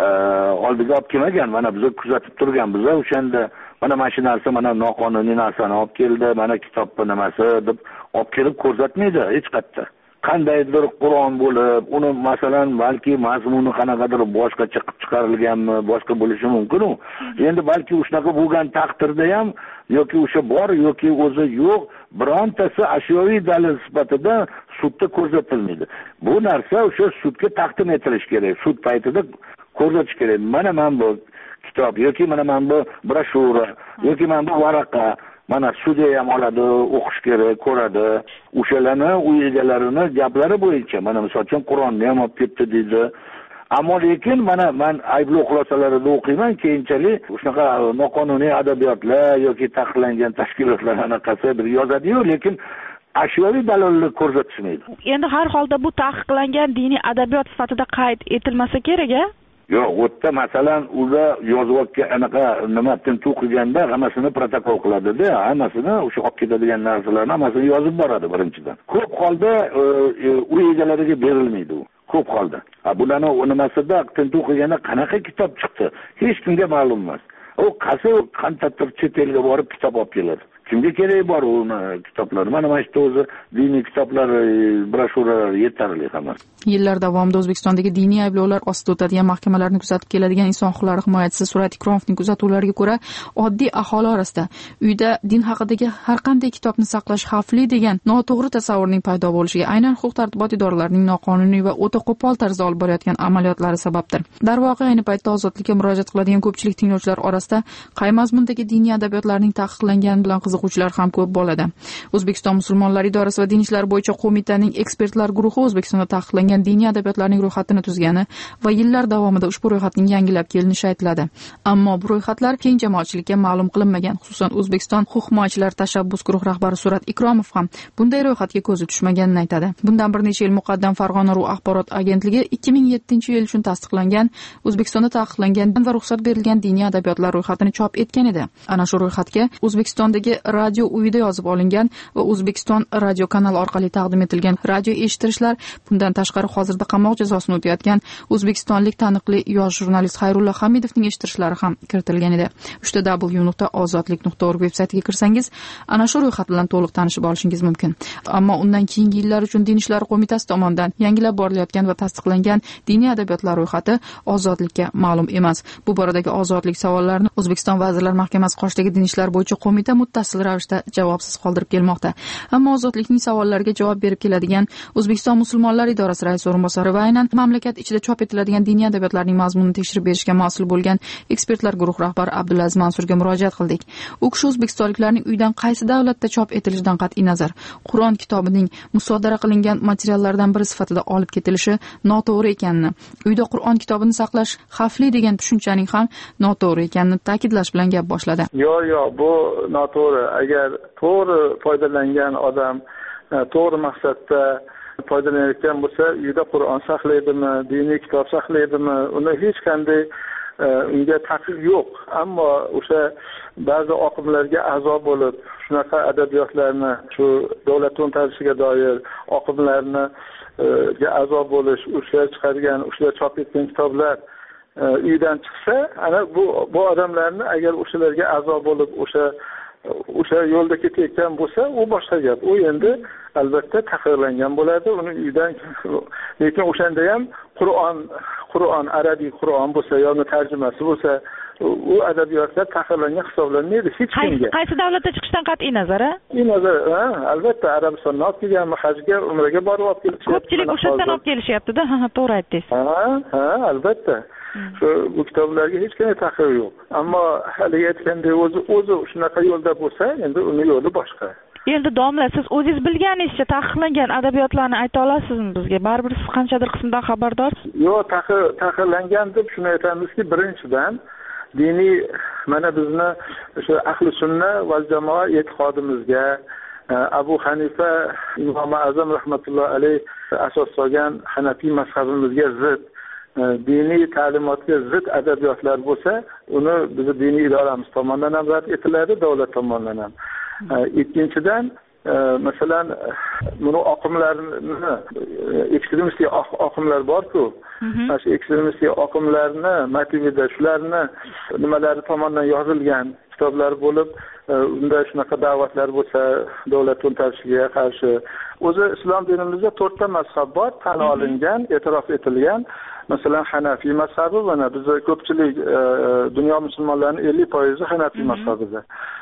[SPEAKER 21] oldiga olib kelmagan. Mana biz kuzatib turgan, biz o'shanda mana mana shu narsa, mana noqonuniy narsani olib keldi, mana kitobni nimasi deb olib kelib ko'rsatmaydi hech qayerda. Qandaydir Qur'on bo'lib, uni masalan balki mazmuni qanaqadir boshqacha qilib chiqarilganmi, boshqa bo'lishi mumkin-ku. Endi balki shunaqa bo'lgan taqdirda ham yoki o'sha bor yoki o'zi yo'q, birontasi ashyoviy dalil sifatida sudda ko'rsatilmaydi. Bu narsa o'sha sudga taqdim etilishi kerak. Sud paytida ko'rsatish kerak. Mana men bu kitob yoki mana men bu broshura yoki mana bu varaqa mana sudya ham oladi, o'qish kerak, ko'radi. O'shalarni uy egalarini gaplari bo'yicha mana misol uchun Qur'onni ham olib ketdi deydi. Ammo lekin mana men ayblov xulosalarida o'qiyman, keyinchalik shunaqa noqonuniy adabiyotlar yoki taqiqlangan tashkilotlar anaqasi bir yozadi-yu, lekin ashyoviy dalilni ko'rsatishmaydi.
[SPEAKER 19] Endi har holda bu taqiqlangan diniy adabiyot sifatida qayd etilmasa kerak-a?
[SPEAKER 21] Yo'q, o'tda masalan ular yozib anaqa nima tintuv qilganda hammasini protokol qiladi-da, hammasini o'sha olib ketadigan narsalarni hammasini yozib boradi birinchidan. Ko'p holda uy egalariga berilmaydi u. Ko'p holda. Bularni nimasida tintuv qilganda qanaqa kitob chiqdi, hech kimga ma'lum emas. U qaysi qantadir chet elga borib kitob olib keladi. Kimga kerak bor u kitoblar? Mana mana shu o'zi diniy kitoblar, broshuralar yetarli hammasi.
[SPEAKER 7] Yillar davomida O'zbekistondagi diniy ayblovlar ostida o'tadigan mahkamalarni kuzatib keladigan inson huquqlari himoyachisi Surat Ikromovning kuzatuvlariga ko'ra, oddiy aholi orasida uyda din haqidagi har qanday kitobni saqlash xavfli degan noto'g'ri tasavvurning paydo bo'lishiga aynan huquq tartibot idoralarining noqonuniy va o'ta qo'pol tarzda olib borayotgan amaliyotlari sababdir. Darvoqe, ayni paytda ozodlikka murojaat qiladigan ko'pchilik tinglovchilar orasida qay mazmundagi diniy adabiyotlarning taqiqlangani bilan qiziq qiziquvchilar ham ko'p bo'ladi. O'zbekiston musulmonlari idorasi va din ishlari bo'yicha qo'mitaning ekspertlar guruhi O'zbekistonda taqiqlangan diniy adabiyotlarning ro'yxatini tuzgani va yillar davomida ushbu ro'yxatning yangilab kelinishi aytiladi. Ammo bu ro'yxatlar keng jamoatchilikka ma'lum qilinmagan. Xususan, O'zbekiston huquq-himoyachilar tashabbus guruh rahbari Surat Ikromov ham bunday ro'yxatga ko'zi tushmaganini aytadi. Bundan bir necha yil muqaddam Farg'ona.ru axborot agentligi ikki ming yettinchi yil uchun tasdiqlangan O'zbekistonda taqiqlangan va ruxsat berilgan diniy adabiyotlar ro'yxatini chop etgan edi. Ana shu ro'yxatga O'zbekistondagi radio uyida yozib olingan va O'zbekiston radio kanali orqali taqdim etilgan radio eshittirishlar, bundan tashqari hozirda qamoq jazosini o'tayotgan o'zbekistonlik taniqli yosh jurnalist Xayrullo Hamidovning eshittirishlari ham kiritilgan edi. uchta w nuqta ozodlik nuqta org veb-saytiga kirsangiz, ana shu ro'yxat bilan to'liq tanishib olishingiz mumkin. Ammo undan keyingi yillar uchun Din ishlari qo'mitasi tomonidan yangilab borilayotgan va tasdiqlangan diniy adabiyotlar ro'yxati ozodlikka ma'lum emas. Bu boradagi ozodlik savollarini O'zbekiston Vazirlar Mahkamasi qoshidagi din ishlari bo'yicha qo'mita muttasil ravishda javobsiz qoldirib kelmoqda. Ammo ozodlikning savollariga javob berib keladigan O'zbekiston musulmonlari idorasi raisi o'rinbosari va aynan mamlakat ichida chop etiladigan diniy adabiyotlarning mazmunini tekshirib berishga mas'ul bo'lgan ekspertlar guruh rahbari Abdulaziz Mansurga murojaat qildik. U kishi o'zbekistonliklarning uydan qaysi davlatda chop etilishidan qat'iy nazar Qur'on kitobining musodara qilingan materiallardan biri sifatida olib ketilishi noto'g'ri ekanini, uyda Qur'on kitobini saqlash xavfli degan tushunchaning ham noto'g'ri ekanini ta'kidlash bilan gap boshladi.
[SPEAKER 2] Yo'q, yo'q, bu noto'g'ri. Agar to'g'ri foydalangan odam to'g'ri maqsadda foydalanayotgan bo'lsa, uyda Qur'on saqlaydimi, diniy kitob saqlaydimi, uni hech qanday unga taqiq yo'q. Ammo o'sha ba'zi oqimlarga a'zo bo'lib, shunaqa adabiyotlarni, shu davlat to'ntarishiga doir oqimlarni ga a'zo bo'lish, ular chiqargan, ular chop etgan kitoblar uydan chiqsa, ana bu bu odamlarni agar o'shalarga a'zo bo'lib, o'sha o'sha yo'lda ketayotgan bo'lsa, u boshqa gap. U endi albatta taqiqlangan bo'ladi, uni uydan. Lekin o'shanda ham Qur'on, Qur'on arabiy Qur'on bo'lsa, yoki tarjimasi bo'lsa, u adabiyotlar taqiqlangan hisoblanmaydi hech kimga.
[SPEAKER 19] Qaysi davlatda chiqishdan qat'iy nazar, a?
[SPEAKER 2] Qat'iy nazar, ha, albatta Arabistondan olib kelgan, hajga, umraga borib olib kelishyapti.
[SPEAKER 19] Ko'pchilik o'shadan olib kelishyapti-da, ha, to'g'ri aytdingiz.
[SPEAKER 2] Ha, ha, albatta. Shu bu kitoblarga hech qanday taqiq yo'q. Ammo hali aytgandek, o'zi o'zi shunaqa yo'lda bo'lsa, endi uni yo'li boshqa.
[SPEAKER 19] Endi domla, siz o'zingiz bilganingizcha taqiqlangan adabiyotlarni ayta olasizmi bizga? Baribir siz qanchadir qismdan xabardorsiz?
[SPEAKER 2] Yo'q, taqiq taqiqlangan deb shuni aytamizki, birinchidan diniy, mana bizni o'sha ahli sunna va jamoa e'tiqodimizga Abu Hanifa Imom Azam rahmatullohi alayh asos solgan Hanafiy mazhabimizga zid, diniy ta'limotga zid adabiyotlar bo'lsa, uni bizning diniy idoramiz tomonidan ham rad etiladi, davlat tomonidan ham. Ikkinchidan, masalan, buni oqimlarni, ekstremistik oqimlar bor-ku, mana shu ekstremistik oqimlarni motivida shularni nimalari tomonidan yozilgan kitoblar bo'lib, unda shunaqa da'vatlar bo'lsa, davlat to'ntarishiga qarshi. O'zi islom dinimizda to'rtta mazhab bor, tan olingan, e'tirof etilgan. Masalan, Hanafiy mazhabi, mana bizning ko'pchilik dunyo musulmonlarining ellik foizi Hanafiy mazhabida.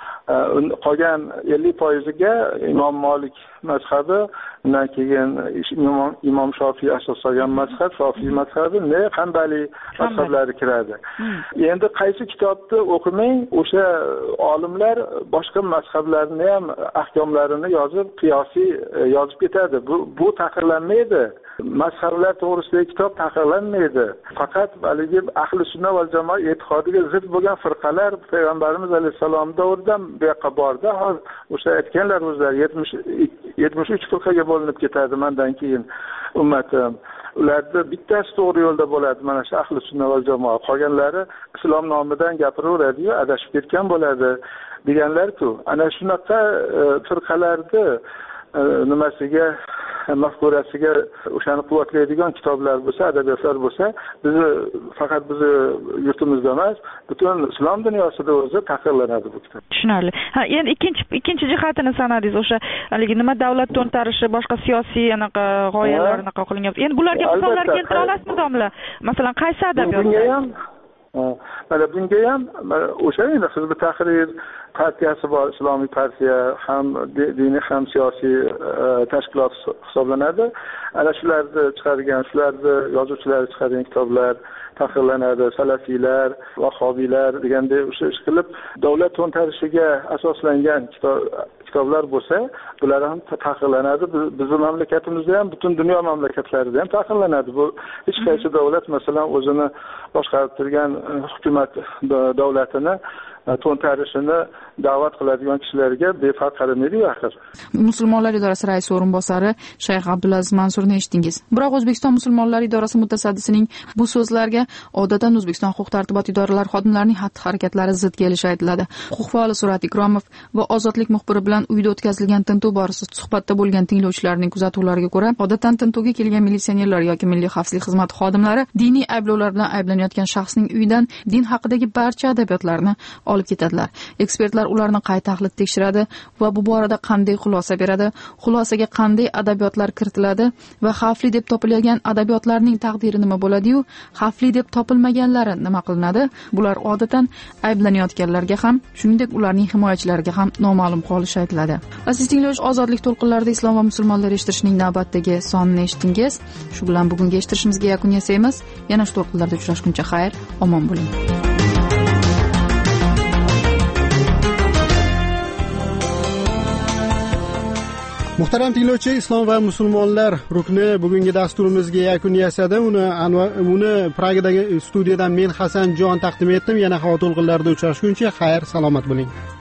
[SPEAKER 2] Qolgan ellik foiziga Imom Malik mazhabi, undan keyin Imom Imom Shofiy asos solgan mazhab, Shofiy mazhabi, ne Hanbali mazhablari kiradi. Endi qaysi kitobni o'qimang, o'sha olimlar boshqa mazhablarni ham ahkomlarini yozib, qiyosiy yozib ketadi. Bu bu taqiqlanmaydi. Mazhablar to'g'risidagi kitob taqiqlanmaydi. Faqat haligi ahli sunna va jamoa e'tiqodiga zid bo'lgan firqalar payg'ambarimiz alayhisalom davridan bu yoqqa bordi. Hozir o'sha aytganlar o'zlari yetmish uch firqaga bo'linib ketadi mendan keyin ummatim. Ularda bittasi to'g'ri yo'lda bo'ladi, mana shu ahli sunna va jamoa. Qolganlari islom nomidan gapiraveradi-yu, adashib ketgan bo'ladi deganlar-ku. Ana shunaqa firqalarni nimasiga, mafkurasiga o'shani quvvatlaydigan kitoblar bo'lsa, adabiyotlar bo'lsa, bizni faqat bizni yurtimizda emas, butun islom dunyosida o'zi taqiqlanadi bu kitob.
[SPEAKER 19] Tushunarli. Ha, endi ikkinchi ikkinchi jihatini sanadingiz, o'sha haligi nima davlat to'ntarishi, boshqa siyosiy anaqa g'oyalar anaqa qilingan. Endi bularga misollar keltira olasizmi, domla? Masalan, qaysi adabiyot?
[SPEAKER 2] Mana bunga ham o'sha endi Hizb ut-Tahrir partiyasi bor, islomiy partiya ham diniy ham siyosiy tashkilot hisoblanadi. Ana shularni chiqargan, shularni yozuvchilari chiqargan kitoblar taqiqlanadi. Salafiylar, vahobiylar deganday o'sha ish qilib davlat to'ntarishiga asoslangan kitoblar bo'lsa, bular ham taqiqlanadi. Bizning mamlakatimizda ham, butun dunyo mamlakatlarida ham taqiqlanadi. Bu hech qaysi davlat masalan o'zini boshqarib turgan hukumat davlatini to'ntarishini da'vat qiladigan kishilarga befarq qaramaydi-ku axir.
[SPEAKER 7] Musulmonlar idorasi raisi o'rinbosari Shayx Abdulaziz Mansurni eshitdingiz. Biroq O'zbekiston musulmonlar idorasi mutasaddisining bu so'zlarga odatan O'zbekiston huquq-tartibot idoralari xodimlarining xatti-harakatlari zid kelishi aytiladi. Huquq faoli Surat Ikromov va Ozodlik muxbiri bilan uyda o'tkazilgan tintuv borasida suhbatda bo'lgan tinglovchilarning kuzatuvlariga ko'ra, odatan tintuvga kelgan militsionerlar yoki milliy xavfsizlik xizmati xodimlari diniy ayblovlar bilan ayblanayotgan shaxsning uyidan din haqidagi barcha adabiyotlarni olib ketadilar. Ekspertlar ularni qay tahlil tekshiradi va bu borada qanday xulosa beradi, xulosaga qanday adabiyotlar kiritiladi va xavfli deb topilgan adabiyotlarning taqdiri nima bo'ladi-yu, xavfli deb topilmaganlari nima qilinadi? Bular odatan ayblanayotganlarga ham, shuningdek ularning himoyachilariga ham noma'lum qolishi aytiladi. Aziz tinglovchi, ozodlik to'lqinlarida islom va musulmonlar eshittirishning navbatdagi sonini eshitdingiz. Shu bilan bugungi eshittirishimizga yakun yasaymiz. Yana shu to'lqinlarda uchrashguncha xayr, omon bo'ling.
[SPEAKER 1] Muhtaram tinglovchi, islom va musulmonlar rukni bugungi dasturimizga yakun yasadi. Uni uni Pragadagi studiyadan men Hasanjon taqdim etdim. Yana havo to'lqinlarida uchrashguncha xayr, salomat bo'ling.